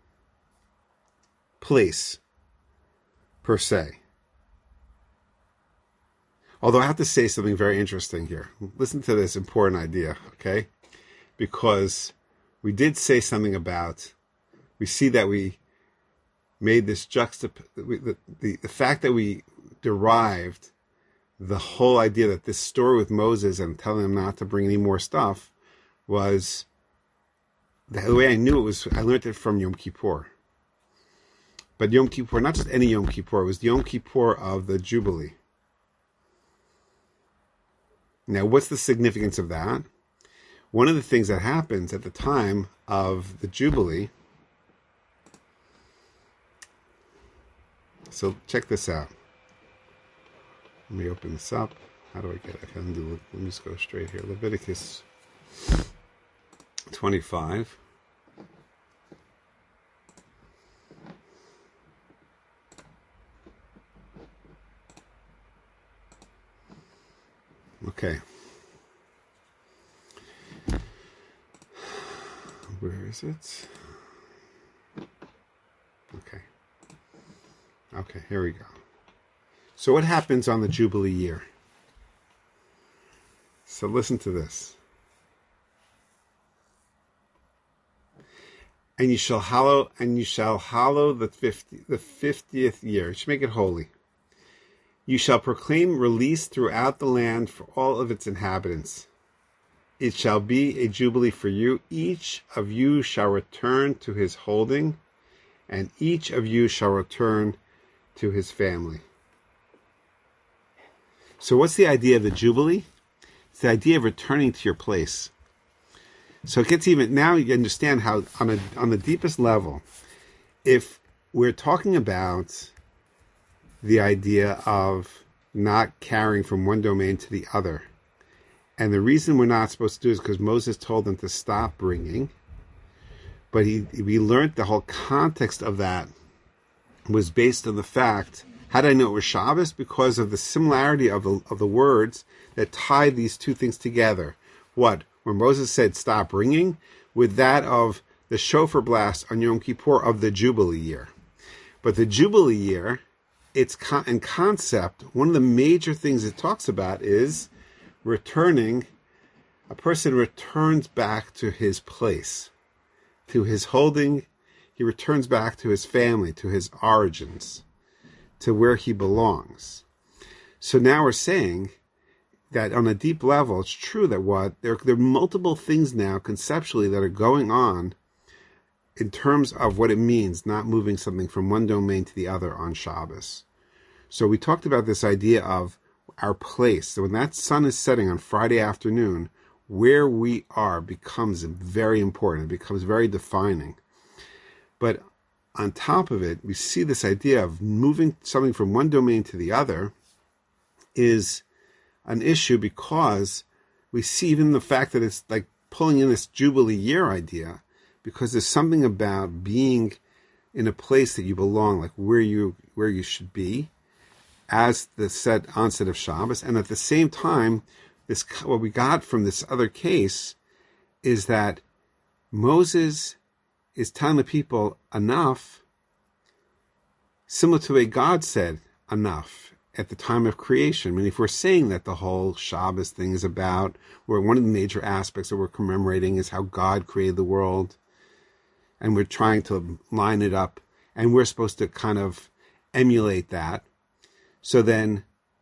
place per se. Although I have to say something very interesting here. Listen to this important idea, okay? Because we did say something about, we see that we made this juxtap, the, the, the fact that we derived the whole idea that this story with Moses and telling him not to bring any more stuff was, the way I knew it was, I learned it from Yom Kippur. But Yom Kippur, not just any Yom Kippur, it was the Yom Kippur of the Jubilee. Now, what's the significance of that? One of the things that happens at the time of the Jubilee, so check this out. Let me open this up. How do I get it? I can do, let me just go straight here. Leviticus twenty-five. Okay. Where is it? Okay. Okay, here we go. So what happens on the Jubilee year? So listen to this. And you shall hallow, and you shall hallow the fifty, the fiftieth year. You should make it holy. You shall proclaim release throughout the land for all of its inhabitants. It shall be a jubilee for you. Each of you shall return to his holding, and each of you shall return to his family. So what's the idea of the jubilee? It's the idea of returning to your place. So it gets even, now you understand how on a on the deepest level, if we're talking about the idea of not carrying from one domain to the other, and the reason we're not supposed to do it is because Moses told them to stop bringing, but he we learned the whole context of that was based on the fact, how did I know it was Shabbos? Because of the similarity of the of the words that tied these two things together. What? When Moses said stop bringing, with that of the shofar blast on Yom Kippur of the Jubilee year. But the Jubilee year, it's con- in concept, one of the major things it talks about is returning. A person returns back to his place, to his holding. He returns back to his family, to his origins, to where he belongs. So now we're saying that on a deep level, it's true that what there, there are multiple things now conceptually that are going on in terms of what it means not moving something from one domain to the other on Shabbos. So we talked about this idea of our place. So when that sun is setting on Friday afternoon, where we are becomes very important. It becomes very defining. But on top of it, we see this idea of moving something from one domain to the other is an issue because we see even the fact that it's like pulling in this Jubilee year idea, because there's something about being in a place that you belong, like where you where you should be, as the set onset of Shabbos. And at the same time, this what we got from this other case is that Moses is telling the people enough, similar to the way God said enough at the time of creation. I mean, if we're saying that the whole Shabbos thing is about, where one of the major aspects that we're commemorating is how God created the world, and we're trying to line it up, and we're supposed to kind of emulate that. So then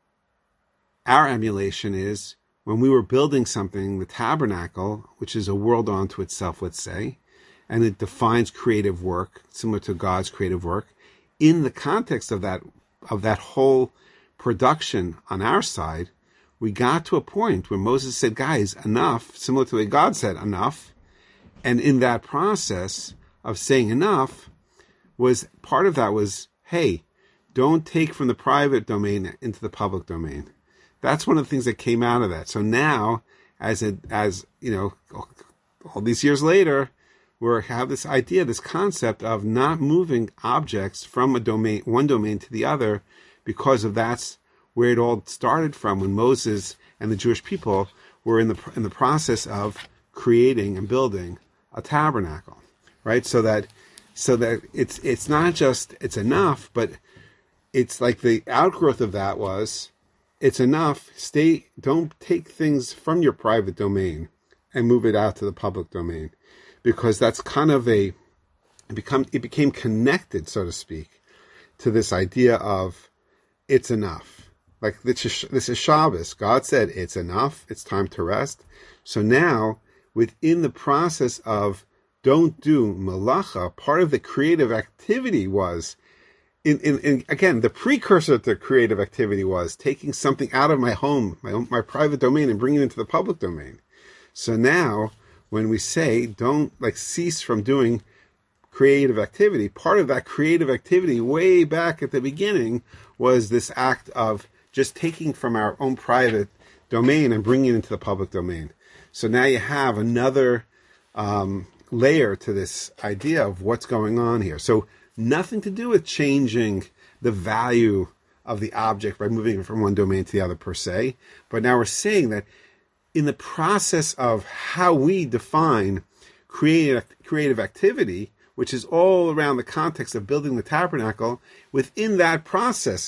our emulation is when we were building something, the tabernacle, which is a world unto itself, let's say, and it defines creative work, similar to God's creative work, in the context of that of that whole production on our side, we got to a point where Moses said, guys, enough, similar to the way God said enough. And in that process of saying enough, was part of that was, hey, don't take from the private domain into the public domain. That's one of the things that came out of that. So now, as a, as you know, all these years later, we have this idea, this concept of not moving objects from a domain, one domain to the other, because of that's where it all started from, when Moses and the Jewish people were in the in the process of creating and building a tabernacle, right? So that so that it's it's not just it's enough, but it's like the outgrowth of that was it's enough. Stay, don't take things from your private domain and move it out to the public domain, because that's kind of a it become it became connected, so to speak, to this idea of it's enough. Like this is, this is Shabbos. God said it's enough. It's time to rest. So now, within the process of don't do malacha, part of the creative activity was, in, in, in again, the precursor to creative activity was taking something out of my home, my my private domain, and bringing it into the public domain. So now, when we say don't like cease from doing creative activity, part of that creative activity way back at the beginning was this act of just taking from our own private domain and bringing it into the public domain. So now you have another um, layer to this idea of what's going on here. So nothing to do with changing the value of the object by moving it from one domain to the other per se, but now we're saying that in the process of how we define creative creative activity, which is all around the context of building the tabernacle, within that process,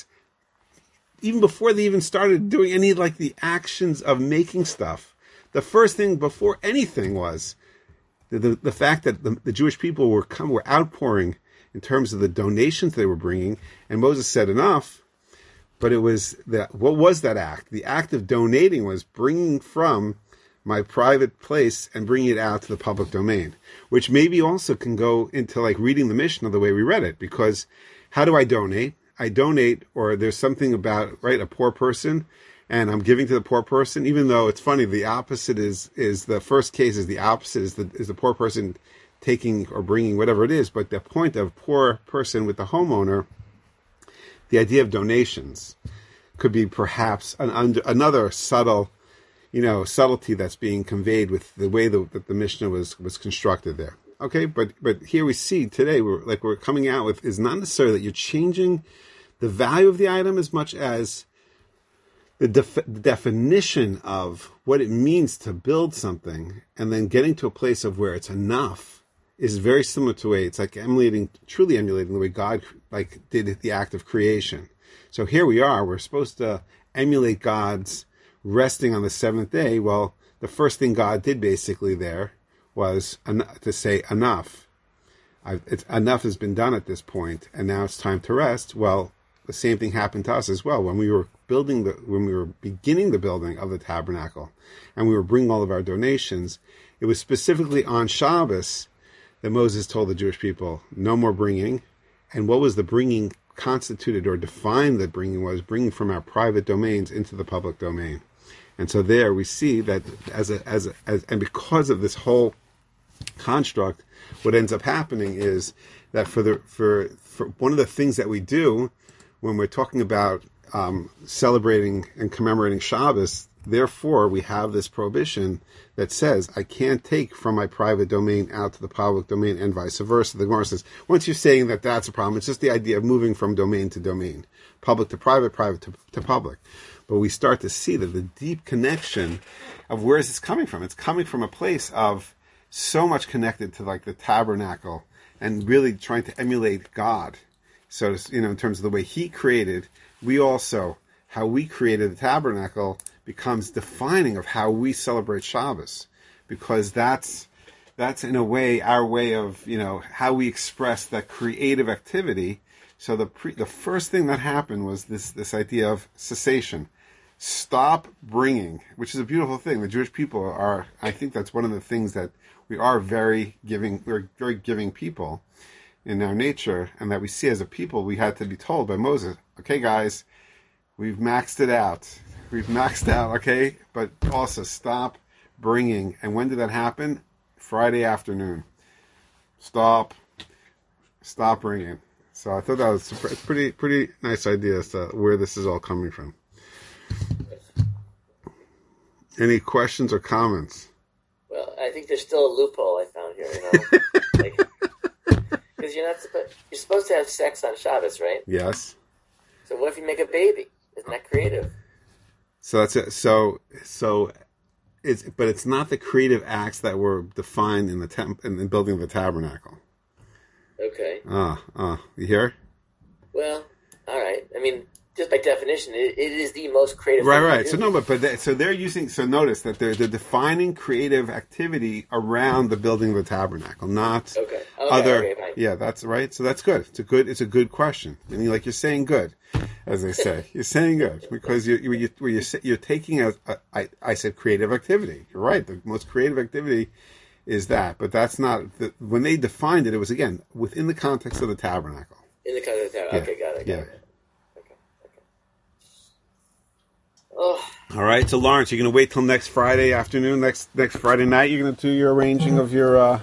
even before they even started doing any like the actions of making stuff, the first thing before anything was the the, the fact that the, the Jewish people were come were outpouring in terms of the donations they were bringing, and Moses said enough. But it was that what was that act? The act of donating was bringing from my private place and bringing it out to the public domain, which maybe also can go into like reading the Mishnah the way we read it, because how do I donate? I donate, or there's something about, right, a poor person, and I'm giving to the poor person, even though it's funny, the opposite is, is the first case is the opposite, is the, is the poor person taking or bringing whatever it is, but the point of poor person with the homeowner, the idea of donations could be perhaps an under, another subtle you know, subtlety that's being conveyed with the way the, that the Mishnah was, was constructed there. Okay, but but here we see today, we're like we're coming out with is not necessarily that you're changing the value of the item as much as the, def- the definition of what it means to build something, and then getting to a place of where it's enough is very similar to a way it's like emulating, truly emulating the way God like did the act of creation. So here we are, we're supposed to emulate God's resting on the seventh day. Well, the first thing God did basically there was en- to say enough. I've, it's, enough has been done at this point, and now it's time to rest. Well, the same thing happened to us as well when we were building the when we were beginning the building of the tabernacle, and we were bringing all of our donations. It was specifically on Shabbos that Moses told the Jewish people, no more bringing. And what was the bringing constituted or defined that bringing was bringing from our private domains into the public domain. And so there we see that as a, as a, as, and because of this whole construct, what ends up happening is that for the, for, for one of the things that we do when we're talking about, um, celebrating and commemorating Shabbos, therefore, we have this prohibition that says I can't take from my private domain out to the public domain and vice versa. The Gemara says, once you're saying that that's a problem, it's just the idea of moving from domain to domain, public to private, private to, to public. But we start to see that the deep connection of where is this coming from? It's coming from a place of so much connected to like the tabernacle and really trying to emulate God. So, you know, in terms of the way He created, we also, how we created the tabernacle becomes defining of how we celebrate Shabbos, because that's that's in a way our way of, you know, how we express that creative activity. So the pre, the first thing that happened was this this idea of cessation. Stop bringing, which is a beautiful thing. The Jewish people are, I think that's one of the things that we are very giving, we're very giving people in our nature, and that we see as a people. We had to be told by Moses, okay guys, we've maxed it out. We've maxed out, okay? But also stop bringing. And when did that happen? Friday afternoon. Stop. Stop bringing. So I thought that was a pretty, pretty nice idea as to where this is all coming from. Any questions or comments? Well, I think there's still a loophole I found here, you know? Like, because you're not supposed, you're supposed to have sex on Shabbos, right? Yes. So what if you make a baby? Isn't that creative? So that's it. So, so it's, but it's not the creative acts that were defined in the temp, in the building of the tabernacle. Okay. Ah, ah, you hear? Well, all right. I mean, just by definition, it, it is the most creative. Right, thing right. to So do. no, but but they, so they're using. So notice that they're they're defining creative activity around the building of the tabernacle, not Okay. Okay, other. okay, fine. Yeah, that's right. So that's good. It's a good. It's a good question. And you like you're saying good, as they say. You're saying good because you you you you're, you're taking a, a I I said creative activity. You're right. The most creative activity is that, but that's not the, when they defined it. It was again within the context of the tabernacle. In the kind of town. Yeah. Okay, got it. Got Yeah. it. Okay. Okay. Oh, All right. So Lawrence, you're going to wait till next Friday afternoon, next next Friday night. You're going to do your arranging of your. Uh...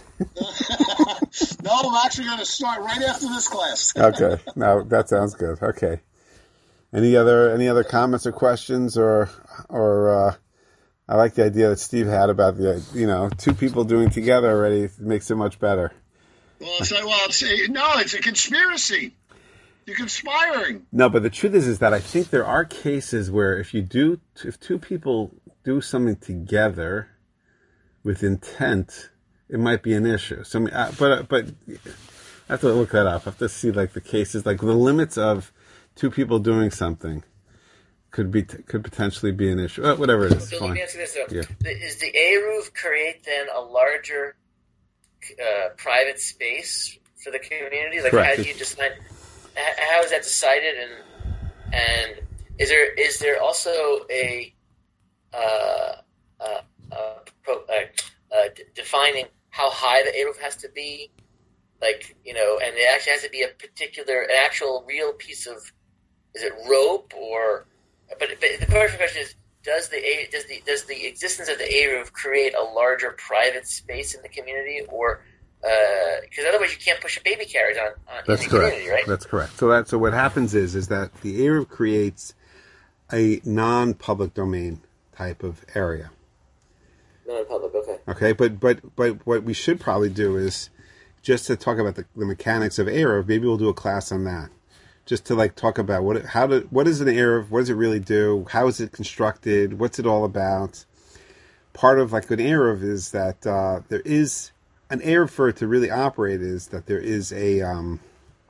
No, I'm actually going to start right after this class. Okay. No, that sounds good. Okay. Any other any other comments or questions or or uh, I like the idea that Steve had about the you know two people doing together already makes it much better. Well, it's, well, it's, no, it's a conspiracy. You're conspiring. No, but the truth is, is that I think there are cases where if you do, if two people do something together with intent, it might be an issue. So, uh, but but I have to look that up. I have to see like the cases, like the limits of two people doing something could be could potentially be an issue. Uh, whatever it is, so fine. let me ask you this though: Yeah. Is the Eruv create then a larger uh, private space for the community? Like, Correct. how do you decide? h- How is that decided? And and is there is there also a uh, uh, uh, pro, uh, uh, d- defining how high the Eruv has to be? Like, you know, and it actually has to be a particular, an actual real piece of, is it rope or? But, but the question is, does the A- does the does the existence of the Eruv create a larger private space in the community, or because uh, otherwise you can't push a baby carriage on, on That's in the correct. community, right? That's correct. So that so what happens is is that the Eruv creates a non-public domain type of area. Non-public, okay. Okay, but but but what we should probably do is just to talk about the, the mechanics of Eruv. Maybe we'll do a class on that, just to like talk about what how do what is an Eruv, what does it really do, how is it constructed, what's it all about. Part of like an Eruv is that uh, there is an Eruv for it to really operate is that there is a um,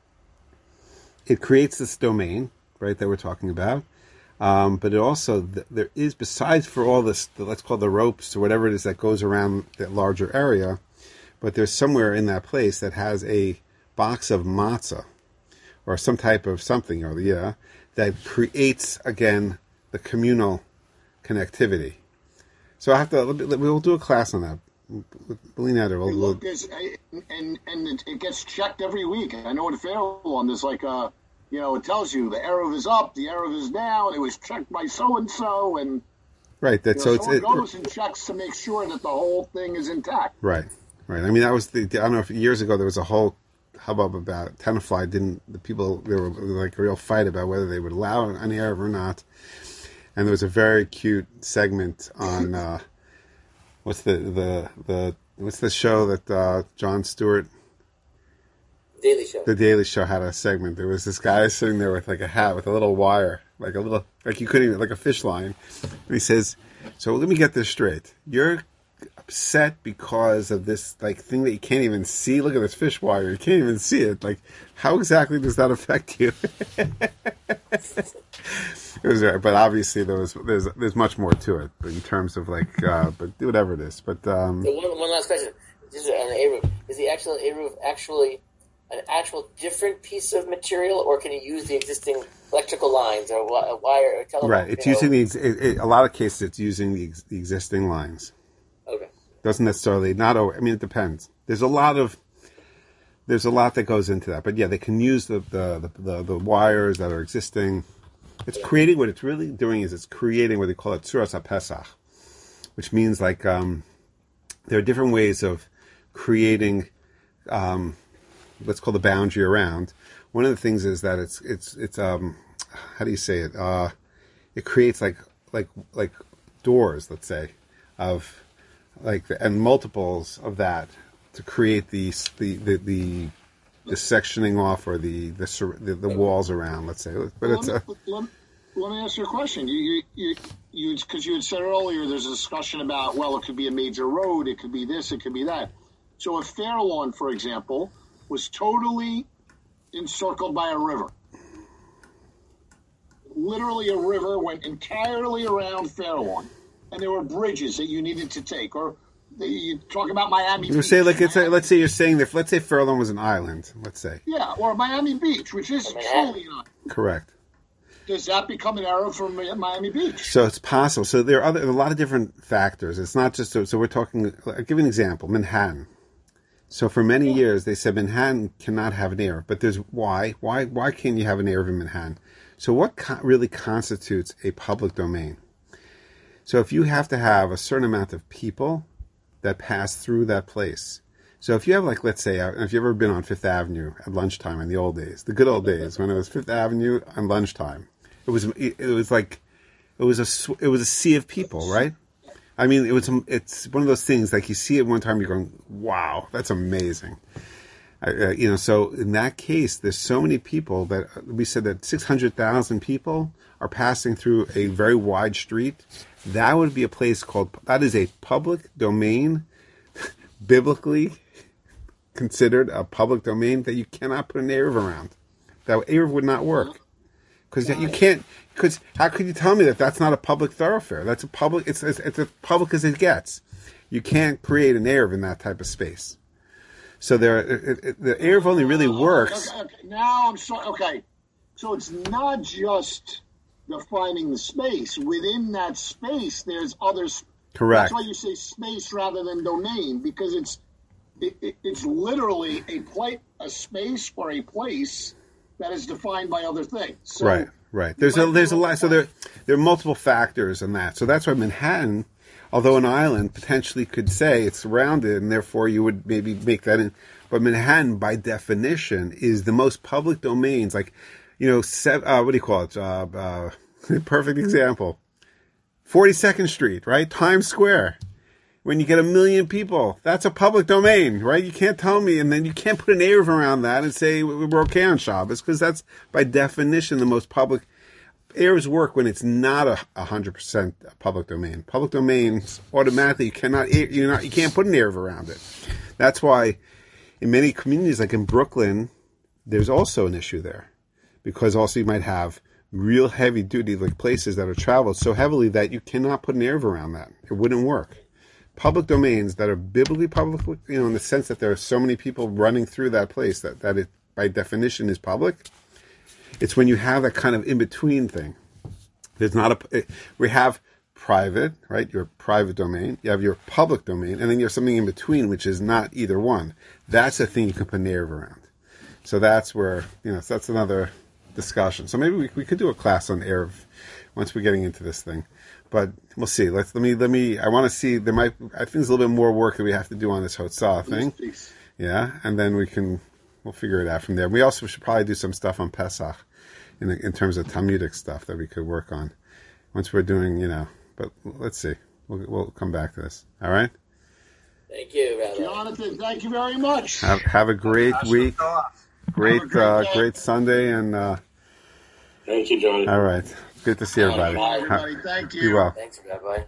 it creates this domain, right, that we're talking about. Um, but it also, there is, besides for all this, let's call the ropes or whatever it is that goes around that larger area, but there's somewhere in that place that has a box of matzah or some type of something or yeah, that creates, again, the communal connectivity. So I have to, we'll do a class on that. We'll, we'll, Look, there's, and and it, it gets checked every week. I know at Fairlawn one, there's like a, you know, it tells you the Eruv is up, the Eruv is down, it was checked by so-and-so, and right, that, you know, so it's, someone it, goes and checks to make sure that the whole thing is intact. right, right. I mean, that was the, I don't know if years ago there was a whole hubbub about Tenafly, didn't, the people, there were like a real fight about whether they would allow an Eruv or not. and there was a very cute segment on uh, what's the the the what's the show that uh, Jon Stewart. Daily Show. The Daily Show had a segment. There was this guy sitting there with like a hat with a little wire, like a little, like you couldn't even, like a fish line. And he says, "So let me get this straight. You're upset because of this like thing that you can't even see. Look at this fish wire. You can't even see it. Like, how exactly does that affect you?" It was, but obviously there was there's there's much more to it. But in terms of like, uh, but whatever it is. But um, so one one last question. This is on the Eruv. Is the actual Eruv actually an actual different piece of material, or can you use the existing electrical lines or a wire or telephone? Right, it's using know? the it, it, a lot of cases it's using the, the existing lines. Okay. Doesn't necessarily not. I mean, it depends. There's a lot of there's a lot that goes into that, but yeah, they can use the the the, the, the wires that are existing. It's yeah. creating what it's really doing is it's creating what they call it Tzuras HaPesach, which means like um, there are different ways of creating. Um, let's call the boundary around. One of the things is that it's it's it's um how do you say it? Uh it creates like like like doors, let's say, of like and multiples of that to create the the the the, the sectioning off or the the, the the walls around, let's say. But well, it's let, a, me, let, let me ask you a question. You you you because you, you had said earlier there's a discussion about, well, it could be a major road, it could be this, it could be that. So if Fairlawn, for example, was totally encircled by a river. Literally a river went entirely around Fairlawn, and there were bridges that you needed to take. Or you talk about Miami you Beach. say like it's a, let's say you're saying that let's say Fairlawn was an island, let's say. Yeah, or Miami Beach, which is truly an island. Correct. Does that become an error from Miami Beach? So it's possible. So there are other, a lot of different factors. It's not just so, so we're talking. I'll give you an example. Manhattan. So for many years, they said Manhattan cannot have an Eruv. But there's why? Why Why can't you have an Eruv in Manhattan? So what co- really constitutes a public domain? So if you have to have a certain amount of people that pass through that place. So if you have, like, let's say, if you've ever been on Fifth Avenue at lunchtime in the old days, the good old days, when it was Fifth Avenue on lunchtime, it was it, it was like, it was a, it was a sea of people, right? I mean, it was. It's one of those things like you see it one time, you're going, "Wow, that's amazing." Uh, you know, so in that case, there's so many people that we said that six hundred thousand people are passing through a very wide street. That would be a place called. That is a public domain, biblically considered a public domain that you cannot put an Eruv around. That Eruv would not work. Because you can't. Because how could you tell me that that's not a public thoroughfare? That's a public. It's it's, it's as public as it gets. You can't create an Eruv in that type of space. So there, it, it, the Eruv only really works. Okay, okay. Now I'm sorry. Okay, so it's not just defining the space. Within that space, there's others. Correct. That's why you say space rather than domain, because it's it, it, it's literally a play, a space or a place that is defined by other things. So right, right. There's a there's a lot. So there there are multiple factors in that. So that's why Manhattan, although an island, potentially could say it's surrounded, and therefore you would maybe make that in. But Manhattan, by definition, is the most public domains. Like, you know, sev- uh, what do you call it? Uh, uh, perfect example. forty-second Street, right? Times Square. When you get a million people, that's a public domain, right? You can't tell me, and then you can't put an Eruv around that and say we're okay on Shabbos, because that's, by definition, the most public. Eruvs work when it's not a one hundred percent public domain. Public domains, automatically, you cannot, you're not, you can't put an Eruv around it. That's why in many communities, like in Brooklyn, there's also an issue there. Because also you might have real heavy duty, like places that are traveled so heavily that you cannot put an Eruv around that. It wouldn't work. Public domains that are biblically public, you know, in the sense that there are so many people running through that place that, that it, by definition, is public. It's when you have that kind of in-between thing. There's not a, we have private, right? Your private domain. You have your public domain, and then you have something in between, which is not either one. That's a thing you can put an Eruv around. So that's where, you know, so that's another discussion. So maybe we, we could do a class on Eruv once we're getting into this thing. But we'll see. Let's let me let me. I want to see. There might. I think there's a little bit more work that we have to do on this Hotzah thing. Yeah, and then we can. We'll figure it out from there. We also should probably do some stuff on Pesach, in in terms of Talmudic stuff that we could work on. once we're doing, you know, but let's see. We'll, we'll come back to this. All right? Thank you, Rabbi. Jonathan, thank you very much. Have, have a great I shall week. go off. Great, Have a great uh, day. great Sunday. And, uh, Thank you, Johnny. all right. Good to see everybody. Bye, everybody. Thank Be you. well. Thanks, Rabbi.